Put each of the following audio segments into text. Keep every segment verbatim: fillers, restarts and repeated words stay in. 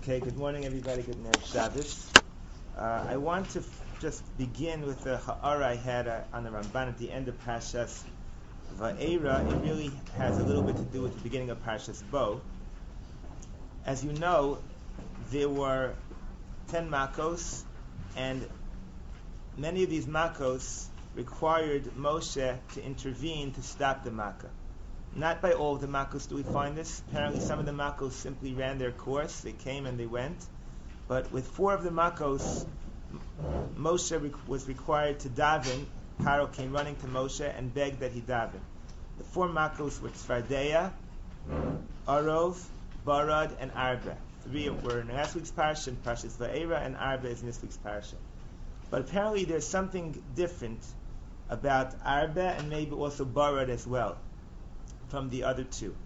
Okay, good morning, everybody. Good night, Shabbos. Uh, I want to f- just begin with the ha'ara I had uh, on the Ramban at the end of Parshas Va'era. It really has a little bit to do with the beginning of Parshas Bo. As you know, there were ten makos, and many of these makos required Moshe to intervene to stop the makkah. Not by all of the makos do we find this. Apparently some of the makos simply ran their course. They came and they went. But with four of the makos, Moshe re- was required to daven. Paro came running to Moshe and begged that he daven. The four makos were Tzfardeya, Arov, Barad, and Arba. Three were in last week's parsha, and Parshas Va'era, and Arba is in this week's parsha. But apparently there's something different about Arba and maybe also Barad as well from the other two.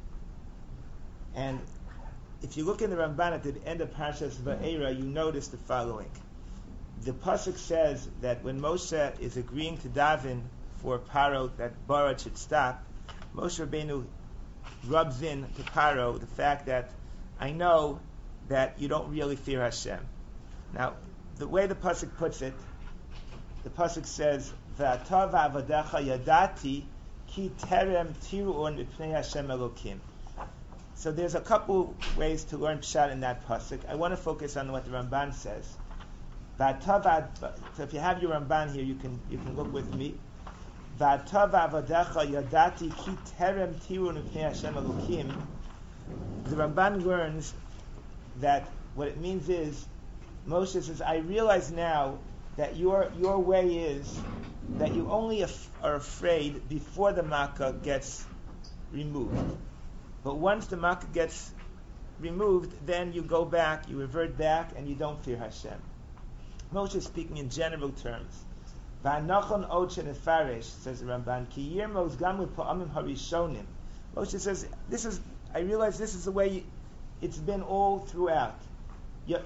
And if you look in the Ramban at the end of Parshas Va'era, you notice the following. The pasuk says that when Moshe is agreeing to daven for Paro that Barad should stop, Moshe Rabbeinu rubs in to Paro the fact that I know that you don't really fear Hashem. Now, the way the pasuk puts it, the pasuk says, "V'ata v'avadecha yadati ki terem tiruon mipnei Hashem Elokim." So there's a couple ways to learn pshat in that pasuk. I want to focus on what the Ramban says. V'ata So if you have your Ramban here, you can you can look with me. V'ata v'avadecha yadati ki terem tiruon mipnei Hashem Elokim. The Ramban learns that what it means is, Moshe says, I realize now that your your way is that you only af- are afraid before the makkah gets removed. But once the makkah gets removed, then you go back, you revert back, and you don't fear Hashem. Moshe is speaking in general terms. V'anachon ochen efarish, says the Ramban, ki yirmos gam u'pa'amim harishonim. Moshe says, this is, I realize this is the way it's been all throughout. This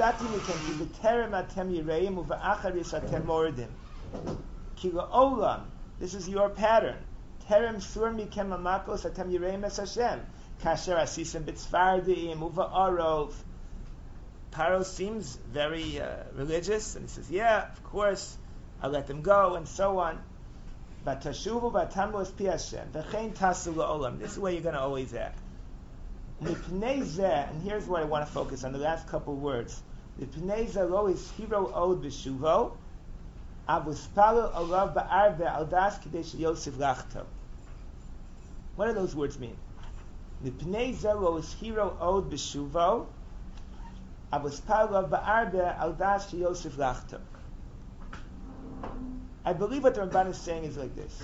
is your pattern. Terem sur mikem amakos atem yireim es Hashem. Kasher asisem b'tzfardim uva arov. Paro seems very uh, religious, and he says, "Yeah, of course, I'll let them go," and so on. But tashuvu b'tamu es pi Hashem. V'chein tasu la'olam. This is the way you're going to always act. Mipnei zeh, and here's what I want to focus on, the last couple of words. Mipnei zeh lo is hiro od b'shuvo, avuspalo alav ba'arbe al das k'dei sheyosef lachto. What do those words mean? Mipnei zeh lo is hiro od b'shuvo, avuspalo alav ba'arbe al das sheyosef lachto. I believe what the Ramban is saying is like this.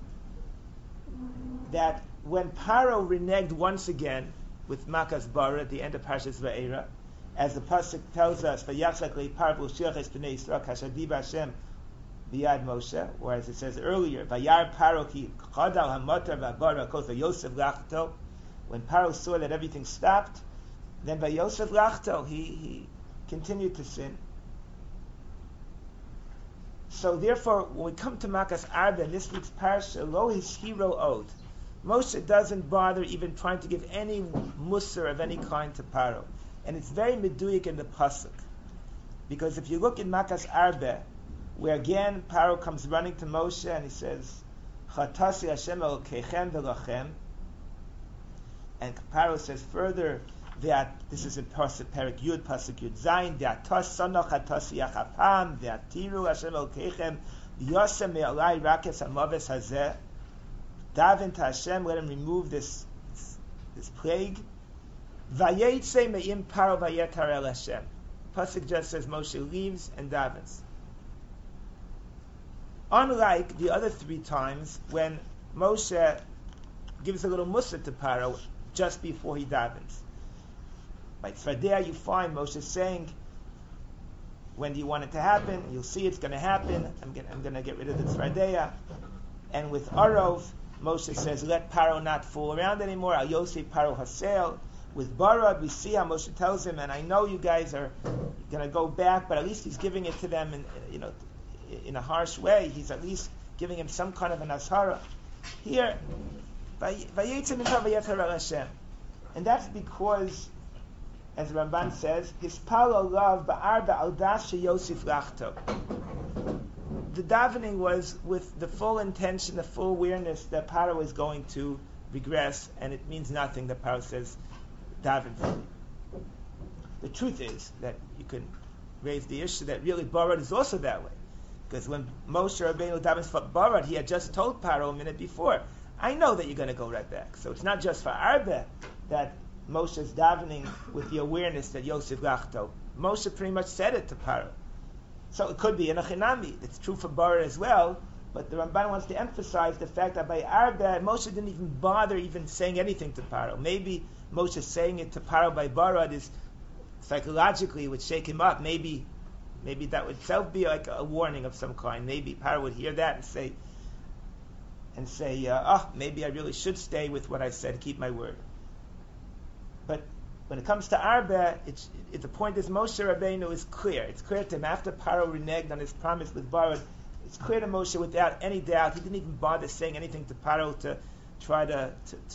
That when Paro reneged once again with Makas Bara at the end of Parshas Va'era, as the pasuk tells us, "Vayachzak leipar v'ushiach b'nei Yisrael kashadiv Hashem biyad Moshe," or as it says earlier, "Vayar Paro ki chadal hamatar v'abara kos v'yosef lachto." When Paro saw that everything stopped, then v'yosef lachto, he he continued to sin. So therefore, when we come to Makas Arba in this week's parsha, lo his hero ode. Moshe doesn't bother even trying to give any musar of any kind to Paro. And it's very meduyik in the pasuk. Because if you look in Makas Arba, where again Paro comes running to Moshe and he says, Chatasi Hashem elokechem v'lachem. And Paro says further, that this is in pasuk Perik Yud, pasuk Yud Zayin, V'atos sonoch chatasi yachapam, V'atiru Hashem elokechem, V'yosem me'alai rakes hamaves hazeh. Daven to Hashem, let him remove this this, this plague. Vayetze me'im paro vayetar el Hashem. Pasuk just says Moshe leaves and davens. Unlike the other three times when Moshe gives a little mussar to Paro just before he davens. By Tzfardeya you find Moshe saying, when do you want it to happen? You'll see it's going to happen. I'm going I'm going to get rid of the Tzfardeya. And with Arov, Moshe says, let Paro not fool around anymore. Al Yosef Paro Hasel. With Barad, we see how Moshe tells him, and I know you guys are going to go back, but at least he's giving it to them in, you know, in a harsh way. He's at least giving him some kind of an ashara. Here, and that's because as the Ramban says, Hispalo love ba'arba al das Yosef lachto. The davening was with the full intention, the full awareness that Paro was going to regress, and it means nothing that Paro says, daven for me. The truth is that you can raise the issue that really Barad is also that way. Because when Moshe Rabbeinu davens for Barad, he had just told Paro a minute before, I know that you're going to go right back. So it's not just for Arba that Moshe is davening with the awareness that Yosef Lachto. Moshe pretty much said it to Paro. So it could be in a chinami. It's true for Barad as well. But the Ramban wants to emphasize the fact that by Arba, Moshe didn't even bother even saying anything to Paro. Maybe Moshe saying it to Paro by Barad is psychologically would shake him up. Maybe, maybe that would itself be like a warning of some kind. Maybe Paro would hear that and say, and say, uh, "Oh, maybe I really should stay with what I said, keep my word." But when it comes to Arba, it's, it, the point is Moshe Rabbeinu is clear. It's clear to him after Paro reneged on his promise with Barad. It's clear to Moshe without any doubt. He didn't even bother saying anything to Paro to try to to, to,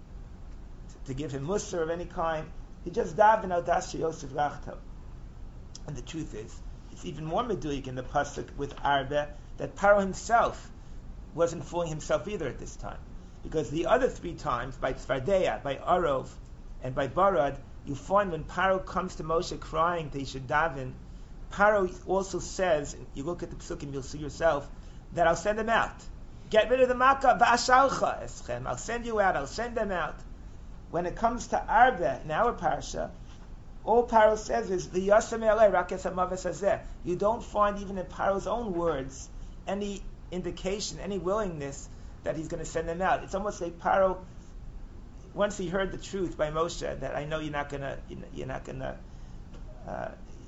to give him mussar of any kind. He just davened al das Yosef Lachto. And the truth is, it's even more medulik in the pasuk with Arba that Paro himself wasn't fooling himself either at this time, because the other three times by Tzvardeya, by Arov, and by Barad, you find when Paro comes to Moshe crying that he should daven, Paro also says, and you look at the psukim, you'll see yourself, that I'll send them out. Get rid of the makkah, va'ashalcha eschem. I'll send you out, I'll send them out. When it comes to Arba, in our parsha, all Paro says is, V'yasem elei rakes hamaves hazeh. You don't find even in Paro's own words any indication, any willingness that he's going to send them out. It's almost like Paro, once he heard the truth by Moshe, that I know you're not going to, you're not going to uh,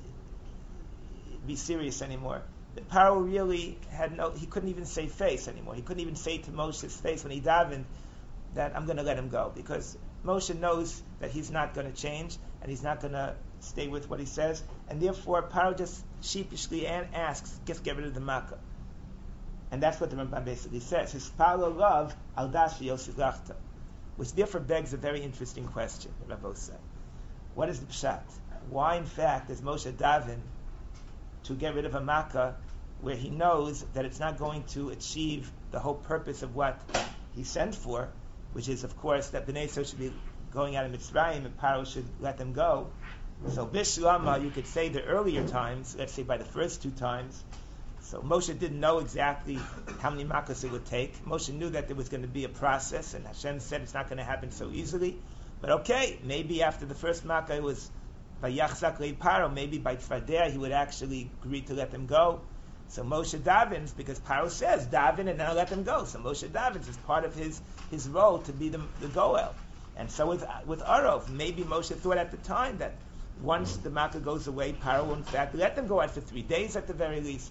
be serious anymore. That Paro really had no, he couldn't even say face anymore. He couldn't even say to Moshe's face when he davened that I'm going to let him go, because Moshe knows that he's not going to change and he's not going to stay with what he says, and therefore Paro just sheepishly asks, just get rid of the makkah. And that's what the Ramban basically says. His Paro love al das Yosef Lachta, which therefore begs a very interesting question, the Rabbos say. What is the pshat? Why, in fact, does Moshe daven to get rid of a makkah where he knows that it's not going to achieve the whole purpose of what he sent for, which is, of course, that Bnei Yisrael should be going out of Mitzrayim and Paro should let them go. So Bishlama, you could say the earlier times, let's say by the first two times, so Moshe didn't know exactly how many makkahs it would take. Moshe knew that there was going to be a process, and Hashem said it's not going to happen so easily. But okay, maybe after the first makkah it was by Yachzak Lei Paro, maybe by Tzvardeya he would actually agree to let them go. So Moshe davens, because Paro says, daven and then I'll let them go. So Moshe davens is part of his, his role to be the, the goel. And so with with Arov, maybe Moshe thought at the time that once the makkah goes away, Paro will in fact let them go out for three days at the very least.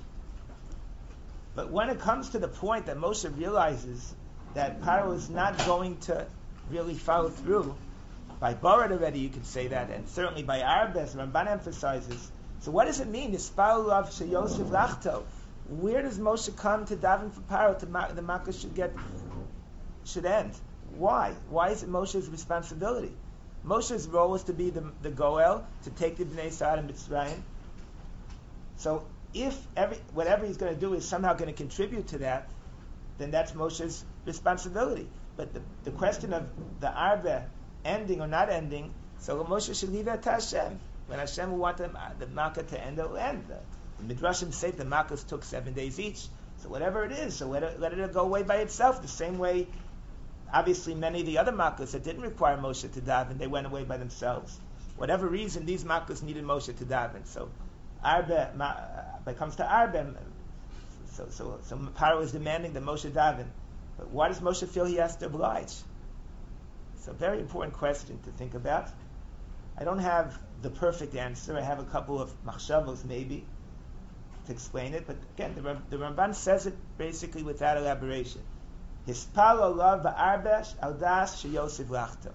But when it comes to the point that Moshe realizes that Paro is not going to really follow through, by Barad already you could say that, and certainly by Arba, as Ramban emphasizes. So what does it mean? Yispalu av sheyosef lachto. Where does Moshe come to daven for Paro to ma- the makkah should get should end? Why? Why is it Moshe's responsibility? Moshe's role is to be the, the goel, to take the Bnei Yisrael and Mitzrayim. So if every whatever he's going to do is somehow going to contribute to that, then that's Moshe's responsibility. But the, the question of the Arba ending or not ending, so Moshe should leave that to Hashem. When Hashem will want the, the makkah to end, it will end. The, the Midrashim say the makkahs took seven days each. So whatever it is, so let it, let it go away by itself. The same way, obviously, many of the other makkahs that didn't require Moshe to daven, they went away by themselves. Whatever reason, these makkahs needed Moshe to daven. So, Arba, when it comes to Arba, so so so Paro is demanding that Moshe daven. But why does Moshe feel he has to oblige? It's a very important question to think about. I don't have the perfect answer. I have a couple of machshavos maybe to explain it. But again, the, the Ramban says it basically without elaboration. Hispalo lav ba'arbesh al das sheyosef lachto.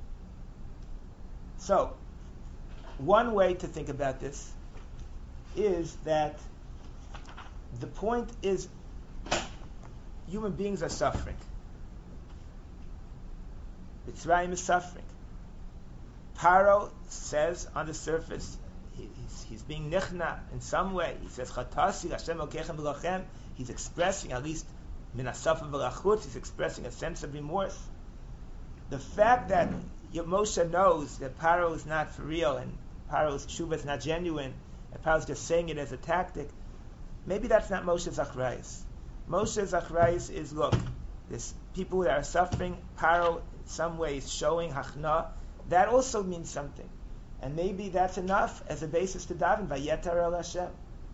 So, one way to think about this is that the point is human beings are suffering. Mitzrayim is suffering. Paro says on the surface, he, he's, he's being nichna in some way. He says, Chatasi, Hashem Elkeichem v'lachem. He's expressing, at least, min hasafa v'lachutz, he's expressing a sense of remorse. The fact that Moshe knows that Paro is not for real, and Paro's tshuva is not genuine, and Paro's just saying it as a tactic, maybe that's not Moshe's achrayus. Moshe's achrayus is, look, there's people that are suffering, Paro in some way is showing hachna, that also means something. And maybe that's enough as a basis to daven, Vayetar el Hashem.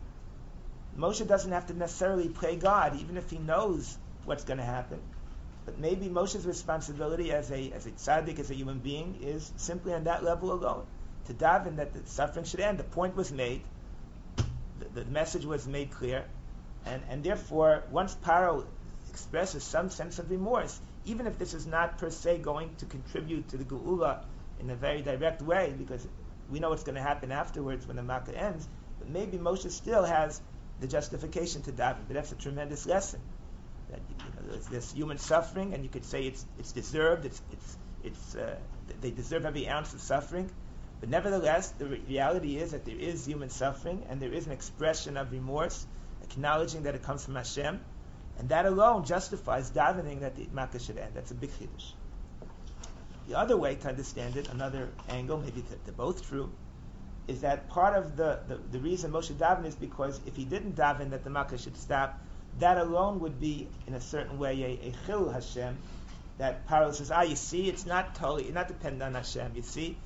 Moshe doesn't have to necessarily pray God, even if he knows what's going to happen. But maybe Moshe's responsibility as a as a tzaddik, as a human being, is simply on that level alone, to daven that the suffering should end. The point was made, the, the message was made clear, and, and therefore, once Paro expresses some sense of remorse, even if this is not per se going to contribute to the Geula in a very direct way, because we know what's going to happen afterwards when the Makkah ends, but maybe Moshe still has the justification to daven. But that's a tremendous lesson. That, you know, there's this human suffering, and you could say it's it's deserved. It's it's it's uh, they deserve every ounce of suffering. But nevertheless, the re- reality is that there is human suffering, and there is an expression of remorse, acknowledging that it comes from Hashem, and that alone justifies davening that the Makkah should end. That's a big chiddush. The other way to understand it, another angle, maybe they're both true, is that part of the, the, the reason Moshe davened is because if he didn't daven that the Makkah should stop, that alone would be, in a certain way, a, a chil Hashem, that Paro says, ah, you see, it's not totally, it's not dependent on Hashem, you see,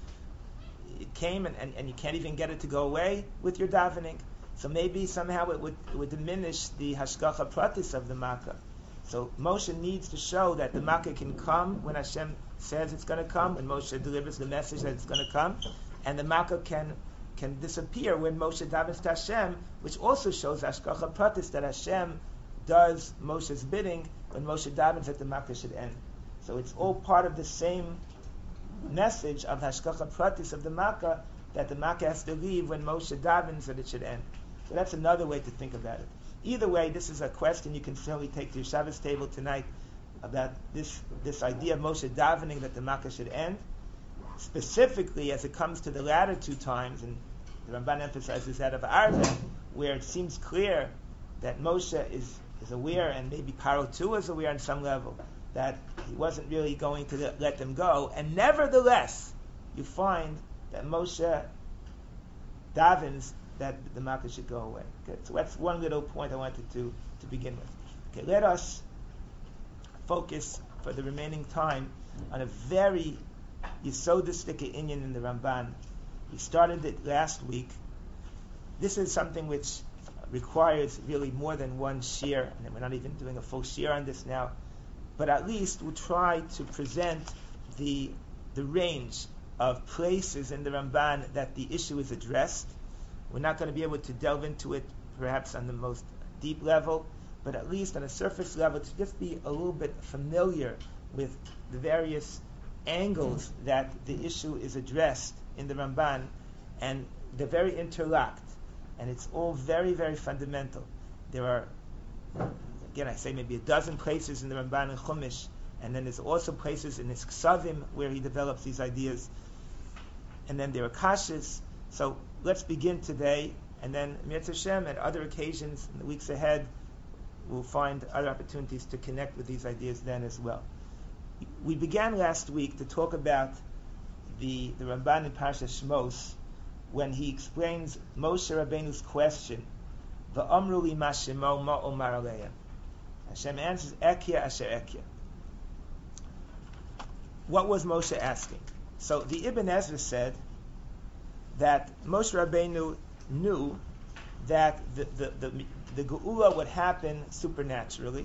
it came and, and, and you can't even get it to go away with your davening, so maybe somehow it would, it would diminish the hashgacha pratis of the Makkah. So Moshe needs to show that the Makkah can come when Hashem says it's going to come, and Moshe delivers the message that it's going to come, and the Makkah can can disappear when Moshe davens to Hashem, which also shows hashgacha pratis, that Hashem does Moshe's bidding when Moshe davens that the Makkah should end. So it's all part of the same message of hashgacha pratis of the Makkah, that the Makkah has to leave when Moshe davens that it should end. So that's another way to think about it. Either way, this is a question you can certainly take to your Shabbos table tonight about this this idea of Moshe davening that the Makkah should end. Specifically, as it comes to the latter two times, and the Ramban emphasizes that of Arveh, where it seems clear that Moshe is, is aware, and maybe Paro too is aware on some level, that he wasn't really going to let them go, and nevertheless, you find that Moshe davens that the Makkah should go away. Okay, so that's one little point I wanted to, to begin with. Okay, let us focus for the remaining time on a very yesodistic inyan in the Ramban. We started it last week. This is something which requires really more than one shir, and we're not even doing a full shir on this now, but at least we'll try to present the the range of places in the Ramban that the issue is addressed. We're not going to be able to delve into it perhaps on the most deep level, but at least on a surface level to just be a little bit familiar with the various angles that the issue is addressed in the Ramban, and they're very interlocked, and it's all very, very fundamental. There are, again, I say maybe a dozen places in the Ramban and Chumash, and then there's also places in his Ksavim where he develops these ideas, and then there are kashas. So let's begin today, and then Mitzvah Hashem, at other occasions in the weeks ahead, we'll find other opportunities to connect with these ideas then as well. We began last week to talk about the, the Ramban in Parshas Shmos, when he explains Moshe Rabbeinu's question, V'amru li ma shemo ma omar aleim. Hashem answers, Ekia asher Ekia. What was Moshe asking? So the Ibn Ezra said that Moshe Rabbeinu knew that the, the, the, the Geula would happen supernaturally,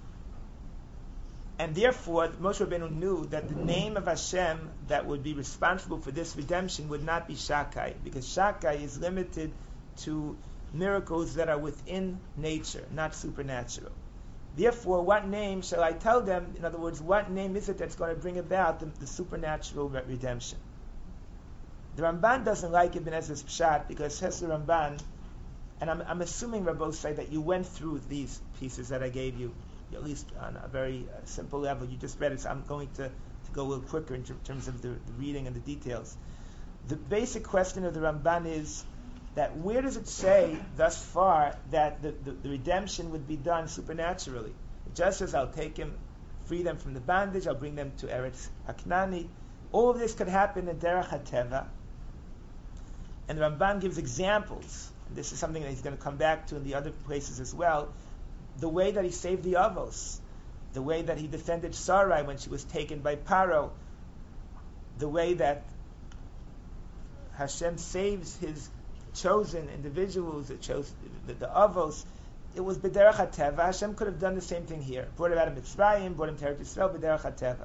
and therefore Moshe Rabbeinu knew that the name of Hashem that would be responsible for this redemption would not be Shakai, because Shakai is limited to miracles that are within nature, not supernatural. Therefore, what name shall I tell them? In other words, what name is it that's going to bring about the, the supernatural re- redemption? The Ramban doesn't like Ibn Ezra's pshat, because says the Ramban, and I'm, I'm assuming Rabbi say that you went through these pieces that I gave you, at least on a very uh, simple level. You just read it, so I'm going to, to go a little quicker in ter- terms of the, the reading and the details. the basic question of the Ramban is that where does it say thus far that the, the, the redemption would be done supernaturally? It just says, I'll take him, free them from the bondage, I'll bring them to Eretz Haknani. All of this could happen in Derech HaTeva. And the Ramban gives examples. This is something that he's going to come back to in the other places as well. The way that he saved the Avos, the way that he defended Sarai when she was taken by Paro, the way that Hashem saves his chosen individuals, the, chose, the, the Avos. It was B'derech HaTeva. Hashem could have done the same thing here. Brought him out of Mitzrayim, brought him to Eretz Yisrael, B'derech HaTeva.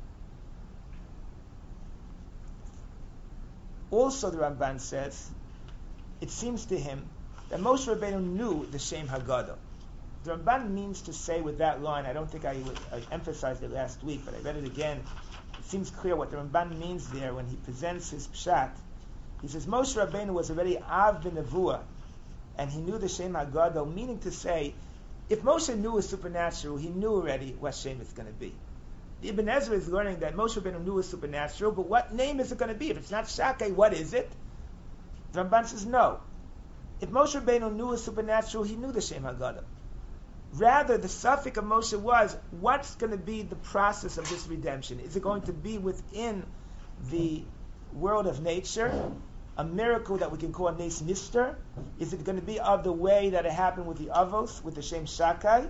Also, the Ramban says, it seems to him that Moshe Rabbeinu knew the Shem Haggadah. The Ramban means to say with that line, I don't think I, I emphasized it last week, but I read it again. It seems clear what the Ramban means there when he presents his pshat. He says Moshe Rabbeinu was already Av b'Nevuah, and he knew the Shem Haggadah, meaning to say, if Moshe knew it was supernatural, he knew already what Shem is going to be. The Ibn Ezra is learning that Moshe Rabbeinu knew it was supernatural, but what name is it going to be? If it's not Shakai, what is it? The Ramban says no. If Moshe Rabbeinu knew it was supernatural, he knew the Shem Haggadah. Rather, the suffix of Moshe was, what's going to be the process of this redemption? Is it going to be within the world of nature, a miracle that we can call a Nes Nister? Is it going to be of the way that it happened with the Avos, with the Shem Shakai?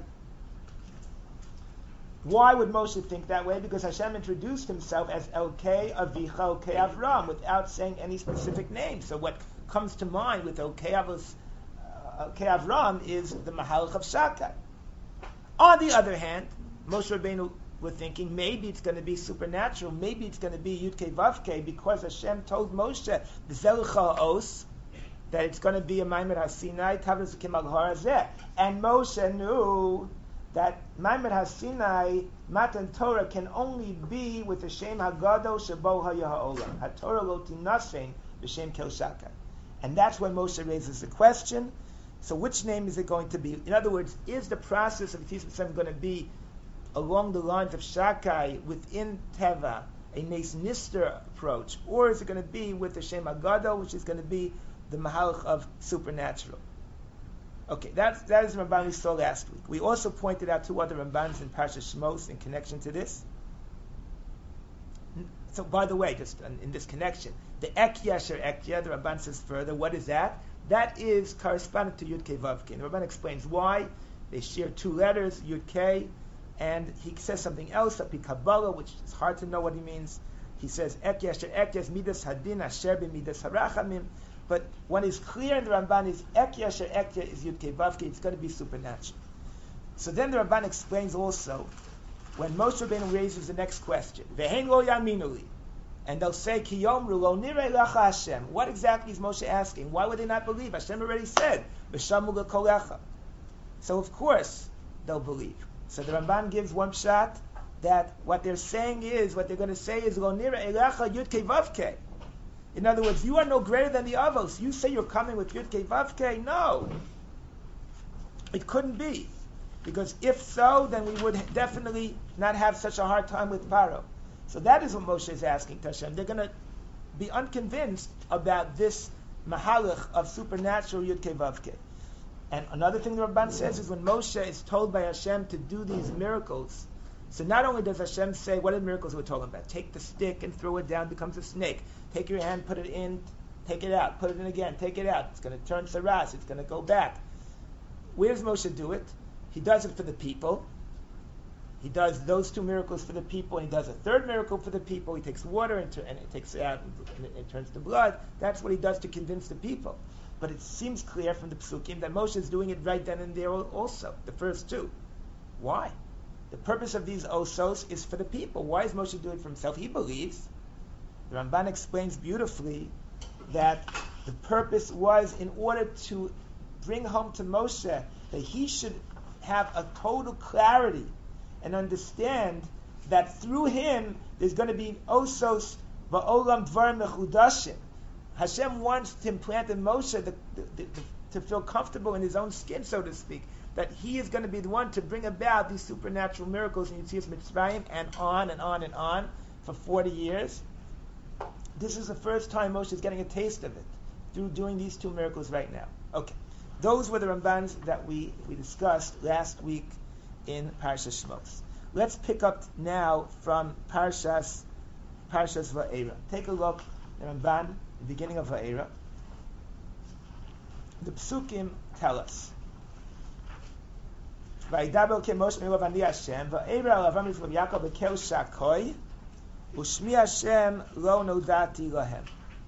Why would Moshe think that way? Because Hashem introduced himself as Elkei Avicha Elkei Avram without saying any specific name. So what comes to mind with Elkei Avos, uh, Elkei Avram is the Mahalach of Shakai. On the other hand, Moshe Rabbeinu were thinking maybe it's going to be supernatural, maybe it's going to be Yudkei Vavkei, because Hashem told Moshe, B'zelcha Os, that it's going to be a Maimed HaSinai, Tavros Kemal Harazeh. And Moshe knew that Maimed HaSinai, Matan Torah, can only be with the Shem Haggadah Shebo Haya Ha'olam. HaTorah Lo Tinasein B'Shem Kel Shakai. And that's when Moshe raises the question, so which name is it going to be? In other words, is the process of Yetzias Mitzrayim going to be along the lines of Shakai within Teva, a Nes Nister approach, or is it going to be with the Shem Haggadah, which is going to be the Mahalach of supernatural? Okay, that's, that is the Ramban we saw last week. We also pointed out two other Rambans in Parshas Shmos in connection to this. So, by the way, just in, in this connection, the Ekya Sher Ekya, the Ramban says further, what is that? That is correspondent to Yud Kei Vav Kei. The Ramban explains why. They share two letters, Yud Kei, and he says something else, Api Kabbalah, which is hard to know what he means. He says, Ekya Asher Ekya is Midas Hadin Asher B'Midas Harachamim. But what is clear in the Ramban is Ekya Asher Ekya is Yud Kei Vav Kei. It's going to be supernatural. So then the Ramban explains also, when Moshe Rabbeinu raises the next question, Ve'hen lo yaminuli, and they'll say, Ki yomru lo nirei lecha Hashem. What exactly is Moshe asking? Why would they not believe? Hashem already said, V'shamu lekolecha. So of course they'll believe. So the Ramban gives one shot that what they're saying is, what they're going to say is, Lo nirei lecha Yud Kei Vav Kei. In other words, you are no greater than the Avos. You say you're coming with Yud Kei Vav Kei. No. It couldn't be. Because if so, then we would definitely not have such a hard time with Paro. So that is what Moshe is asking to Hashem. They're going to be unconvinced about this mahalach of supernatural Yud Kei Vav Kei. And another thing the Ramban says is when Moshe is told by Hashem to do these miracles, so not only does Hashem say, what are the miracles we're talking about? Take the stick and throw it down, becomes a snake. Take your hand, put it in, take it out, put it in again, take it out. It's going to turn saras, it's going to go back. Where does Moshe do it? He does it for the people. He does those two miracles for the people, and he does a third miracle for the people. He takes water and, tur- and it takes it out and it, it turns to blood. That's what he does to convince the people. But it seems clear from the Psukim that Moshe is doing it right then and there also, the first two. Why? The purpose of these osos is for the people. Why is Moshe doing it for himself? He believes. The Ramban explains beautifully that the purpose was in order to bring home to Moshe that he should have a total clarity and understand that through him there's going to be osos va'olam dvarim mechudashim. Hashem wants to implant in Moshe the, the, the, the, to feel comfortable in his own skin, so to speak, that he is going to be the one to bring about these supernatural miracles in Yetzias Mitzrayim and on and on and on for forty years. this is the first time Moshe is getting a taste of it through doing these two miracles right now. Okay, those were the Rambans that we, we discussed last week in Parshas Shmos. Let's pick up now from Parshas Parshas Va'era. Take a look at Ramban, the beginning of Va'era. The Psukim tell us. Va'idabel ke Moshe mi'elav ani Hashem va'era al Avram Yitzchak Yaakov bekel shakoi u'shmi Hashem lo nodati lahem.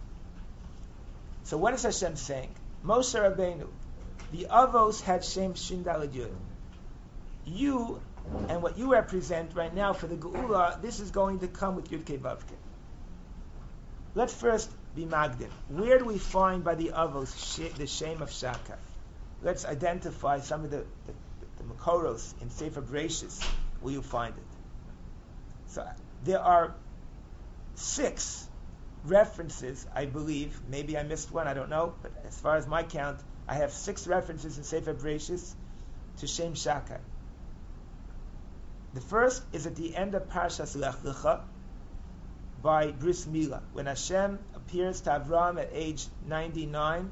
So what is Hashem saying? Moshe Rabbeinu, the Avos had Shem Shin Daled Yud. You and what you represent right now for the Geula, this is going to come with Yud Kei Vav Kei. Let's first be Magdim. Where do we find by the Avos sh- the shame of Shakai? Let's identify some of the, the, the Makoros in Sefer Bereshis where you find it. So there are six references, I believe. Maybe I missed one, I don't know. But as far as my count, I have six references in Sefer Bereshis to Shem Shakai. The first is at the end of Parshas Lech Lecha by Bris Milah, when Hashem appears to Avram at age ninety-nine.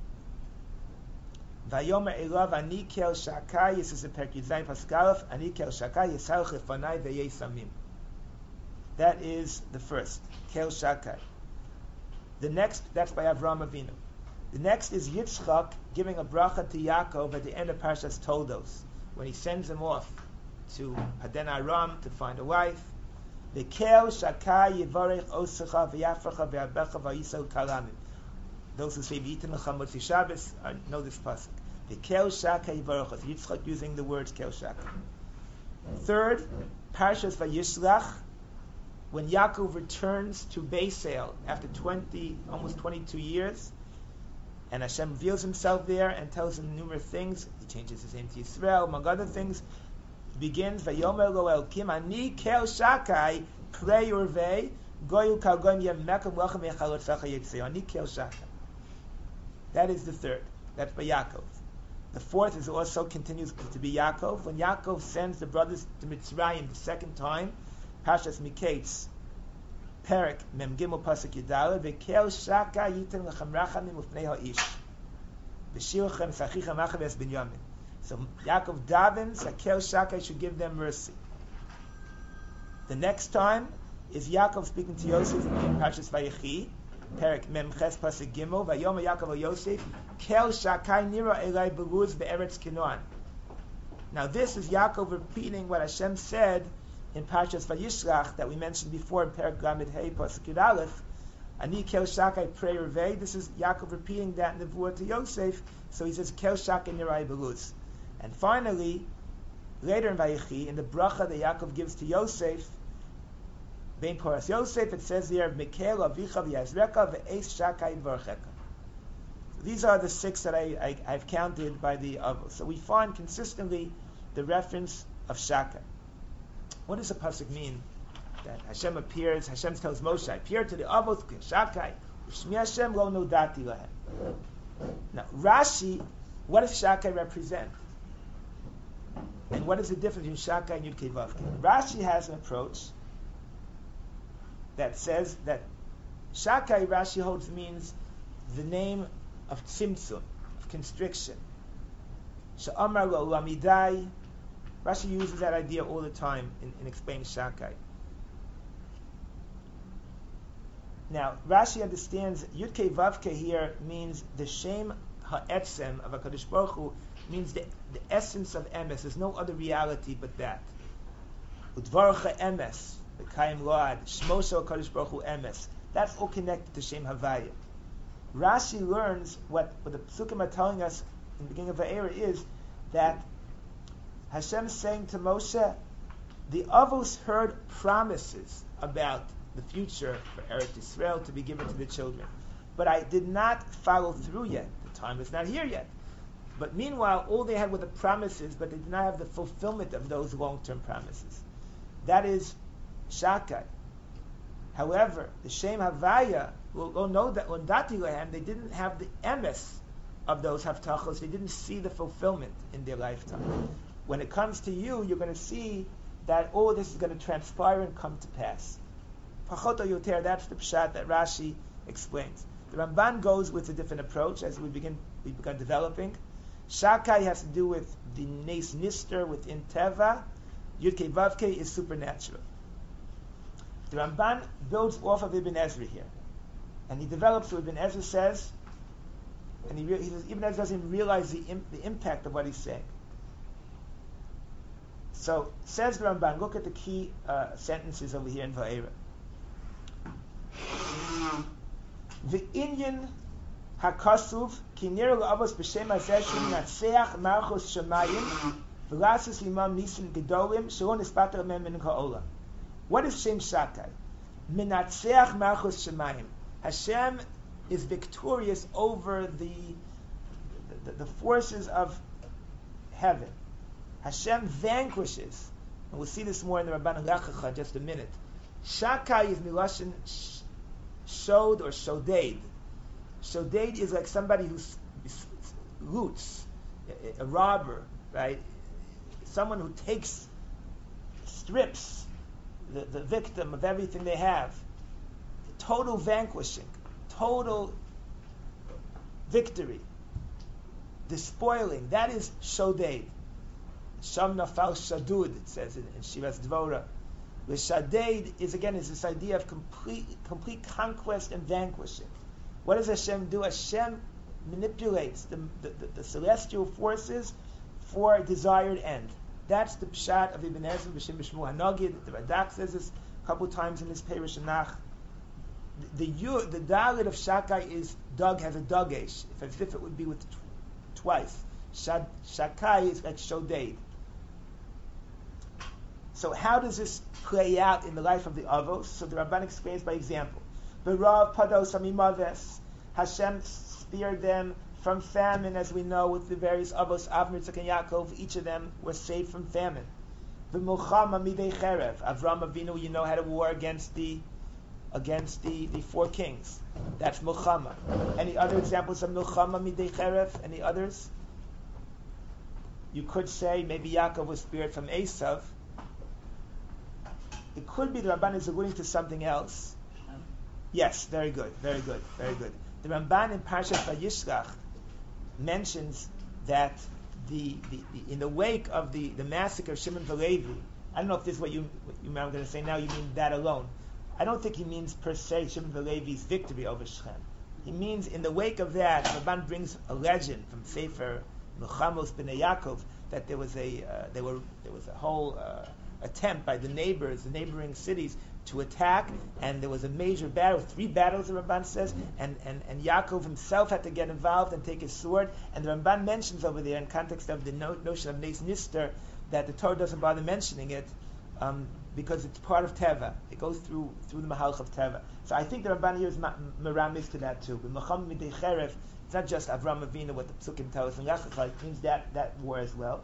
Vayomer Elav Ani Kel Shakai, this is in Perek Yud Paskalef, Ani Kel Shakai Yishalch Lefanai V'yei Samim. That is the first, Kel Shakai. The next, that's by Avram Avinu. The next is Yitzchak giving a bracha to Yaakov at the end of Parshas Toldos, when he sends him off to Padan Aram to find a wife. V'kel Shakai Yivarech Osecha V'yafracha V'yabecha V'yisel Kalamim. Those who say V'yitin Lecha Motzi Shabbos know this pasuk. V'kel Shakai Yivarech. Yitzchak using the words Kel Shakai. Third, Parshas Vayishlach, when Yaakov returns to Beisel after twenty, almost twenty-two years, and Hashem reveals himself there and tells him numerous things. He changes his name to Yisrael, among other things. Begins Vayomer lo Elkim Ani Kel Shakai Prei Urvei Goyu Kal Goyim Yemekem Welchem Yechalotzecha Yitzei Ani Kel Shakai. That is the third. That's by Yaakov. The fourth is also continues to be Yaakov. When Yaakov sends the brothers to Mitzrayim the second time, Parshas Miketz, Perek Mem Gimel Pasuk Yudaled V'Kel Shakai Yiten Lechem Rachamim Ufnei Ha'ish V'Shilchem Sachichem Achav Es Binyamin. So Yaakov davens that Kel Shakai should give them mercy. The next time is Yaakov speaking to Yosef in Parshas Vayechi, Perek Mem Ches Pasuk Gimel, Vayom Yaakov o Yosef, Kel Shakai Nira Elai Beruz Be'eretz Canaan. Now this is Yaakov repeating what Hashem said in Parshas Vayishlach that we mentioned before in Perek Lamed Hey Pasuk Yud Aleph, Ani Kel Shakai Prei Revei. This is Yaakov repeating that in the Nevuah to Yosef. So he says Kel Shakai Nira Beruz. And finally, later in Vayechi, in the bracha that Yaakov gives to Yosef, Bein Poras Yosef, it says there, Mekel Avicha V'Yazreka V'Eis Shakai V'Orcheka. These are the six that I, I, I've counted by the Avos. So we find consistently the reference of Shakai. What does the pasuk mean? That Hashem appears, Hashem tells Moshe, I appear to the Avos, Shakai, U'Shmi Hashem Lo Nodati Lahem. Now, Rashi, what does Shakai represent? And what is the difference between Shakai and Yud Kei Vav Kei? Rashi has an approach that says that Shakai, Rashi holds, means the name of tzimtzum, of constriction. Sha'amar lo lamidai. Rashi uses that idea all the time in, in explaining Shakai. Now, Rashi understands Yud Kei Vav Kei here means the shem ha'etzem of HaKadosh Baruch Hu, means the, the essence of emes. There's no other reality but that. Udvarcha emes, the Kaim Load, Shmosho HaKadosh Baruch Hu emes. That's all connected to Shem Havaya. Rashi learns what, what the Psukim are telling us in the beginning of Va'era is that Hashem is saying to Moshe, the Avos heard promises about the future for Eretz Yisrael to be given to the children. But I did not follow through yet. The time is not here yet. But meanwhile, all they had were the promises, but they did not have the fulfillment of those long-term promises. That is Shakai. However, the Shem Havaya, we'll know that on Dati Lahem, they didn't have the emes of those Haftachos. They didn't see the fulfillment in their lifetime. When it comes to you, you're going to see that all this is going to transpire and come to pass. Pachot yoter, that's the pshat that Rashi explains. The Ramban goes with a different approach as we begin we begun developing. Shakai has to do with the Nes Nister within Teva. Yudke Vavke is supernatural. The Ramban builds off of Ibn Ezra here. And he develops what Ibn Ezra says, and he, re- he says, Ibn Ezra doesn't realize the, imp- the impact of what he's saying. So, says the Ramban, look at the key uh, sentences over here in Va'era. V'inyan hakasuv ki nir la'avos b'shem hazeh shenatseach malchus shamayim v'lasis limam nisim gedolim shelo nispater mem min ha'olam. What is Shem Shakai? Menatseach malchus shamayim. Hashem is victorious over the, the, the forces of heaven. Hashem vanquishes, and we'll see this more in the Rabban Lechacha in just a minute. Shakai is milashon shod or shodeid. Shodeid is like somebody who loots, a, a robber, right? Someone who takes, strips the, the victim of everything they have. Total vanquishing, total victory, despoiling. That is shodeid. Sham nafal shadud, it says in, in Shiras Dvorah. The shadeid is again is this idea of complete complete conquest and vanquishing. What does Hashem do? Hashem manipulates the, the, the, the celestial forces for a desired end. That's the pshat of Ibn Ezra b'Shem B'Shmuel Hanogid. The Radak says this a couple times in his Perush Hanach. The the, the dalit of Shakai is Dug has a Dugesh, as if it would be with tw- twice. Shad, Shakai is like Shodeid. So how does this play out in the life of the Avos? So the Rabban explains by example. B'Rav Pados Amimaves, Hashem spared them from famine, as we know with the various Avos, Avner, Yitzchak, and Yaakov. Each of them was saved from famine. V'Mulchama Midei Cherev, Avram Avinu, you know, had a war against the against the, the four kings. That's Mulchama. Any other examples of Mulchama Midei Cherev? Any others? You could say maybe Yaakov was spared from Esav. It could be the Ramban is alluding to something else. Yes, very good, very good, very good. The Ramban in Parashat Vayishlach mentions that the, the, the in the wake of the, the massacre of Shimon Velevi, I don't know if this is what you what you I'm going to say now. You mean that alone? I don't think he means per se Shimon Velevi's victory over Shechem. He means in the wake of that, the Ramban brings a legend from Sefer Milchamos Bnei Yaakov that there was a uh, there were there was a whole uh, attempt by the neighbors, the neighboring cities, to attack, and there was a major battle, three battles, the Ramban says, and, and, and Yaakov himself had to get involved and take his sword, and the Ramban mentions over there in context of the no, notion of Nes Nister that the Torah doesn't bother mentioning it um, because it's part of Teva. It goes through through the Mahalch of Teva. So I think the Ramban here is meramis to that too. It's not just Avram Avinu, what the Psukim tell us in Lechacha, it means that, that war as well.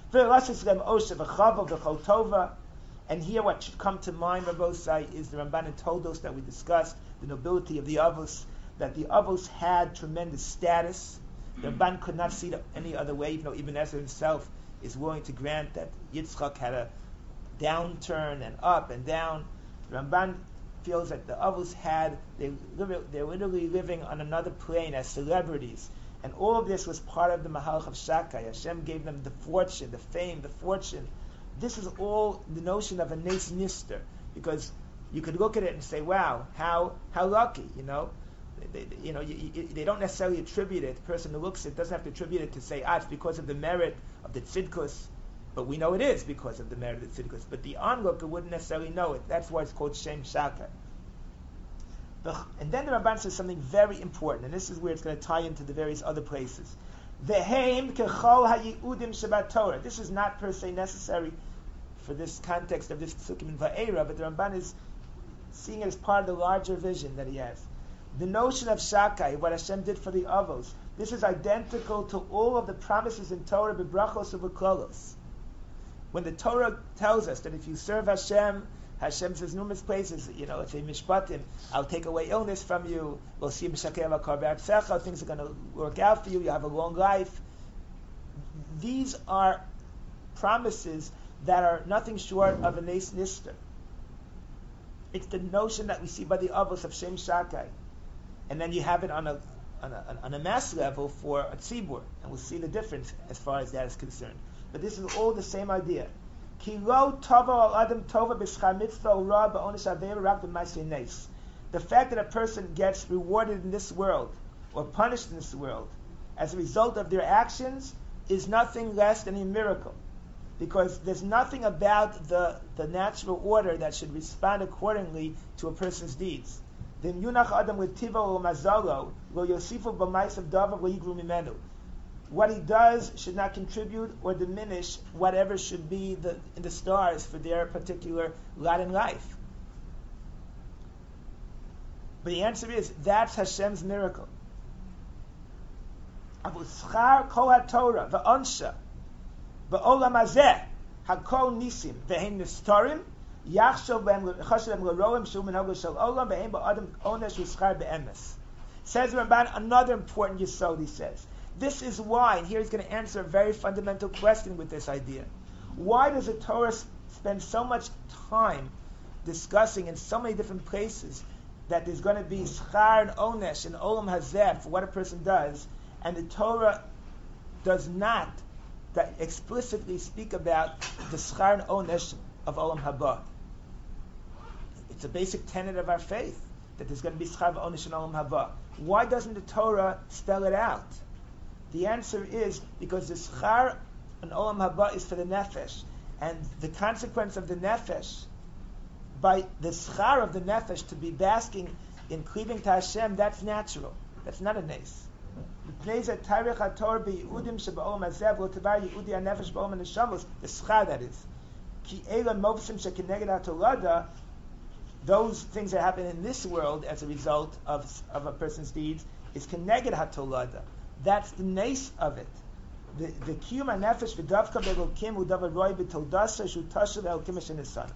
And here what should come to mind, Rabbosai, is the Ramban and Toldos that we discussed, the nobility of the Avos, that the Avos had tremendous status. The Ramban could not see it any other way, even though Ibn Ezra himself is willing to grant that Yitzchak had a downturn and up and down. The Ramban feels that the Avos had, they, they're literally living on another plane as celebrities. And all of this was part of the Mahalch of Shakai. Hashem gave them the fortune, the fame, the fortune. This is all the notion of a Nes Nister, because you could look at it and say, "Wow, how how lucky!" You know, they, they, you know, you, you, they don't necessarily attribute it. The person who looks at it doesn't have to attribute it to say, "Ah, it's because of the merit of the tzidkus," but we know it is because of the merit of the tzidkus. But the onlooker wouldn't necessarily know it. That's why it's called Shem Shakai. And then the Ramban says something very important, and this is where it's going to tie into the various other places. Ve'heim kechol hayiudim shebat Torah. This is not per se necessary for this context of this psukim in Va'era, but the Ramban is seeing it as part of the larger vision that he has. The notion of Shakai, what Hashem did for the Avos, this is identical to all of the promises in Torah, bebrachos u'beklolos. When the Torah tells us that if you serve Hashem, Hashem says numerous places, you know, let's say Mishpatim, I'll take away illness from you, things are going to work out for you, you have a long life. These are promises that are nothing short of a Nes Nister. It's the notion that we see by the Avos of Shem Shakai. And then you have it on a on a, on a mass level for a tzibur, and we'll see the difference as far as that is concerned. But this is all the same idea. Ki lo tova al adam tova b'schar mitzvah ura ba'onish aveira rak b'maaseh nes. The fact that a person gets rewarded in this world or punished in this world as a result of their actions is nothing less than a miracle, because there's nothing about the, the natural order that should respond accordingly to a person's deeds. What he does should not contribute or diminish whatever should be the, in the stars for their particular lot in life. But the answer is, that's Hashem's miracle. Avuschar kol haTorah v'onsha ba'olam hazeh hakol nisim v'hein nistorim yachshov chashem l'roim shu minhagos shel olam v'hein ba'adam onesh v'schar be'emes. Says Ramban, another important yesod, he says. This is why, and here he's going to answer a very fundamental question with this idea. Why does the Torah spend so much time discussing in so many different places that there's going to be schar and onesh and olam hazeh for what a person does, and the Torah does not that explicitly speak about the schar and onesh of olam haba? It's a basic tenet of our faith that there's going to be schar and onesh and olam haba. Why doesn't the Torah spell it out? The answer is because the schar and olam haba is for the nefesh, and the consequence of the nefesh, by the schar of the nefesh to be basking in cleaving to Hashem, that's natural. That's not a nes. The schar, that is. Those things that happen in this world as a result of, of a person's deeds is keneged hatolada. That's the nes of it. The the kiyum hanefesh v'davka be'elokim u'davar roi b'toldasa shu tashav elokim Hashem nisan.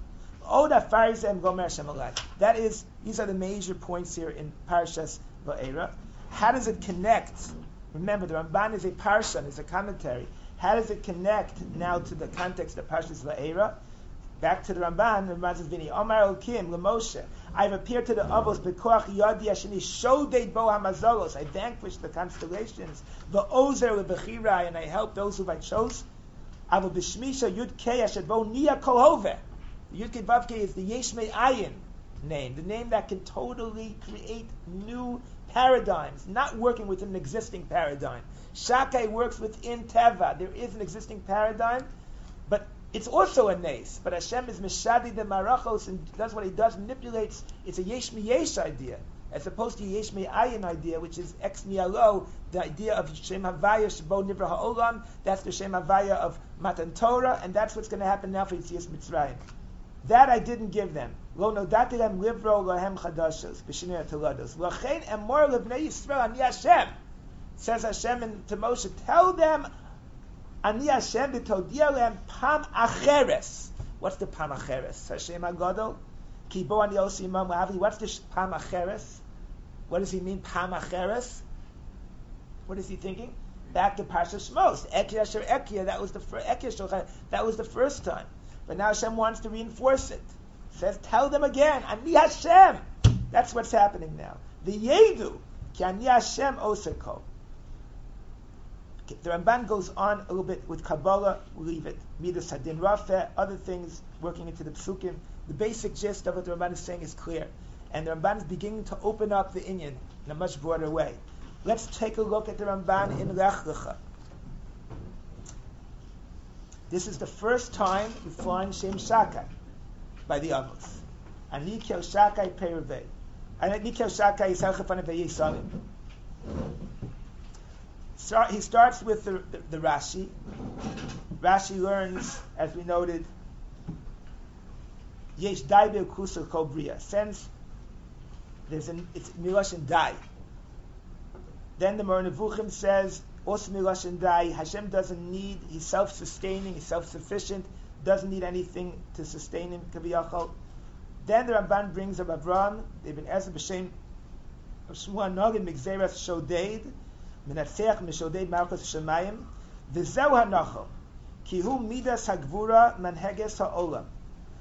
That is, these are the major points here in Parshas Va'era. How does it connect? Remember, the Ramban is a parsha, is a commentary. How does it connect now to the context of Parshas Va'era? Back to the Ramban, the Ramban says, "Vini Omar Elokim LeMoshe, I've appeared to the Avos b'koach yadi Hasheni shodei bo hamazolos. I vanquished the constellations, the Ozer leBechirai, and I helped those who I chose. Avo b'shmisha Yud Kei Asher bo Nia Kol Hoveh. Yud Kei Vav Kei is the Yesh Mei Ayin name, the name that can totally create new paradigms, not working within an existing paradigm. Shakai works within Teva. There is an existing paradigm, but it's also a nes. But Hashem is Meshadi de Marachos, and that's what he does, manipulates. It's a Yesh Mi Yesh idea, as opposed to a Yesh Mi Ayin idea, which is Ex Mialo, the idea of Shem Havaya Shabo Nivra Ha'olam. That's the Shem Havaya of Matan Torah, and that's what's going to happen now for Yitzias Mitzrayim. That I didn't give them. Lo nodati lem livro lahem chadashos b'shinei hatolados. Lachein emor levnei Yisrael ani Hashem. Says Hashem in to Moshe, tell them ani Hashem b'todia lehem pam acheres. What's the pam acheres? Hashem Agadol. Ki bo ani osi imam lahavi. What's the pam acheres? What does he mean pam acheres? What is he thinking? Back to Parshas Shmos. Ekia asher ekia. That was the first. Ekia shochan. That was the first time. But now Hashem wants to reinforce it. Says, tell them again, Ani Hashem. That's what's happening now. The Yedu, Ki Ani Hashem Oseko. The Ramban goes on a little bit with Kabbalah, we'll leave it. Midas Hadin Rafeh, other things working into the Psukim. The basic gist of what the Ramban is saying is clear. And the Ramban is beginning to open up the Inyan in a much broader way. Let's take a look at the Ramban in Lech Lecha. This is the first time we find Shem Shakai by the Avos. Ani Kel Shakai Perevei. Ani Kel Shakai is Helchefan Vei Yisalim. He starts with the, the, the Rashi. Rashi learns, as we noted, Yesh Dai Be'Kusel Kol Bria. Since there's an it's Milash and Dai. Then the Moreh Nevuchim says, also Milash and Dai, Hashem doesn't need, he's self-sustaining, he's self-sufficient, doesn't need anything to sustain him, Kaviyachol. Then the Ramban brings up Avram, Ibn Ezra B'Shem of Shmuel Nogin, Migzeres Shodeid, Menatzeach Mishodeid Malchus Shemayim, V'zeu HaNachol, Ki Hu Midas HaGvura Manheges HaOlam,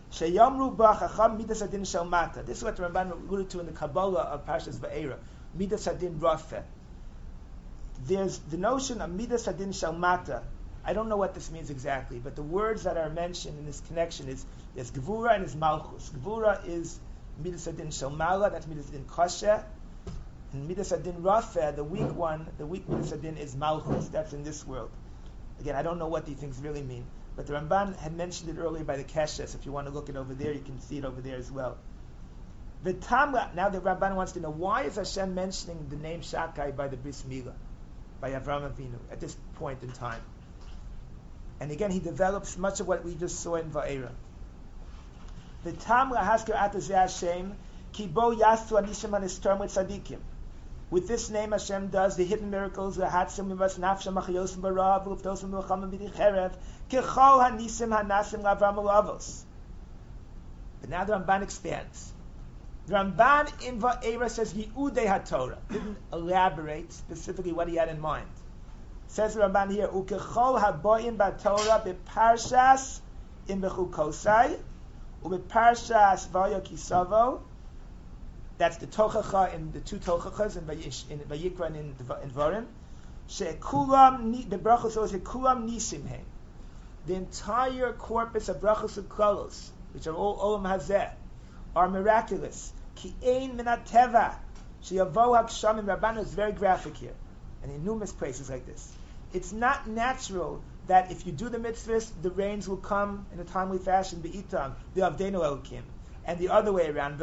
Sheyamru b'achacham midas adin shel mata. This is what the Ramban alluded to in the Kabbalah of Parshas Va'era. Midas adin rafeh. There's the notion of midas adin shel mata. I don't know what this means exactly, but the words that are mentioned in this connection is there's gevura and there's malchus. Gevura is midas adin shel mala. That's midas adin kosher. And midas adin rafeh, the weak one, the weak midas adin is malchus. That's in this world. Again, I don't know what these things really mean. But the Ramban had mentioned it earlier by the Keshes. If you want to look it over there, you can see it over there as well. The Tamra, now the Ramban wants to know, why is Hashem mentioning the name Shakai by the Bris Milah, by Avraham Avinu, at this point in time? And again, he develops much of what we just saw in Va'era. The Tamra Hasker Atazeh Hashem, Ki Bo Yasu Anishim Anistorm with Tzadikim. With this name, Hashem does the hidden miracles. The Hatzim Mivas Nafshem Achayosim Barav Uvtosim Milchamim B'Dicherev Kechol Hanisim Hanasim Lavram Ulavos. But now the Ramban expands. The Ramban in Va'era says Yiudei HaTorah. Didn't elaborate specifically what he had in mind. Says the Ramban here, Ukechol Haboyim BaTorah B'Parshas Im Bechukosai U'B'Parshas Vayok Yisavo. That's the tochacha in the two tochachas in Vayikra and in Dvarim. Shekulam, the brachos always say kulam nisim heim. The entire corpus of brachos uklalos, which are all olam hazeh, are miraculous. Ki ein minat teva sheyavo hakshamim. Rabbanu is very graphic here, and in numerous places like this. It's not natural that if you do the mitzvahs, the rains will come in a timely fashion. Be'itam be'avdenu elokim. And the other way around,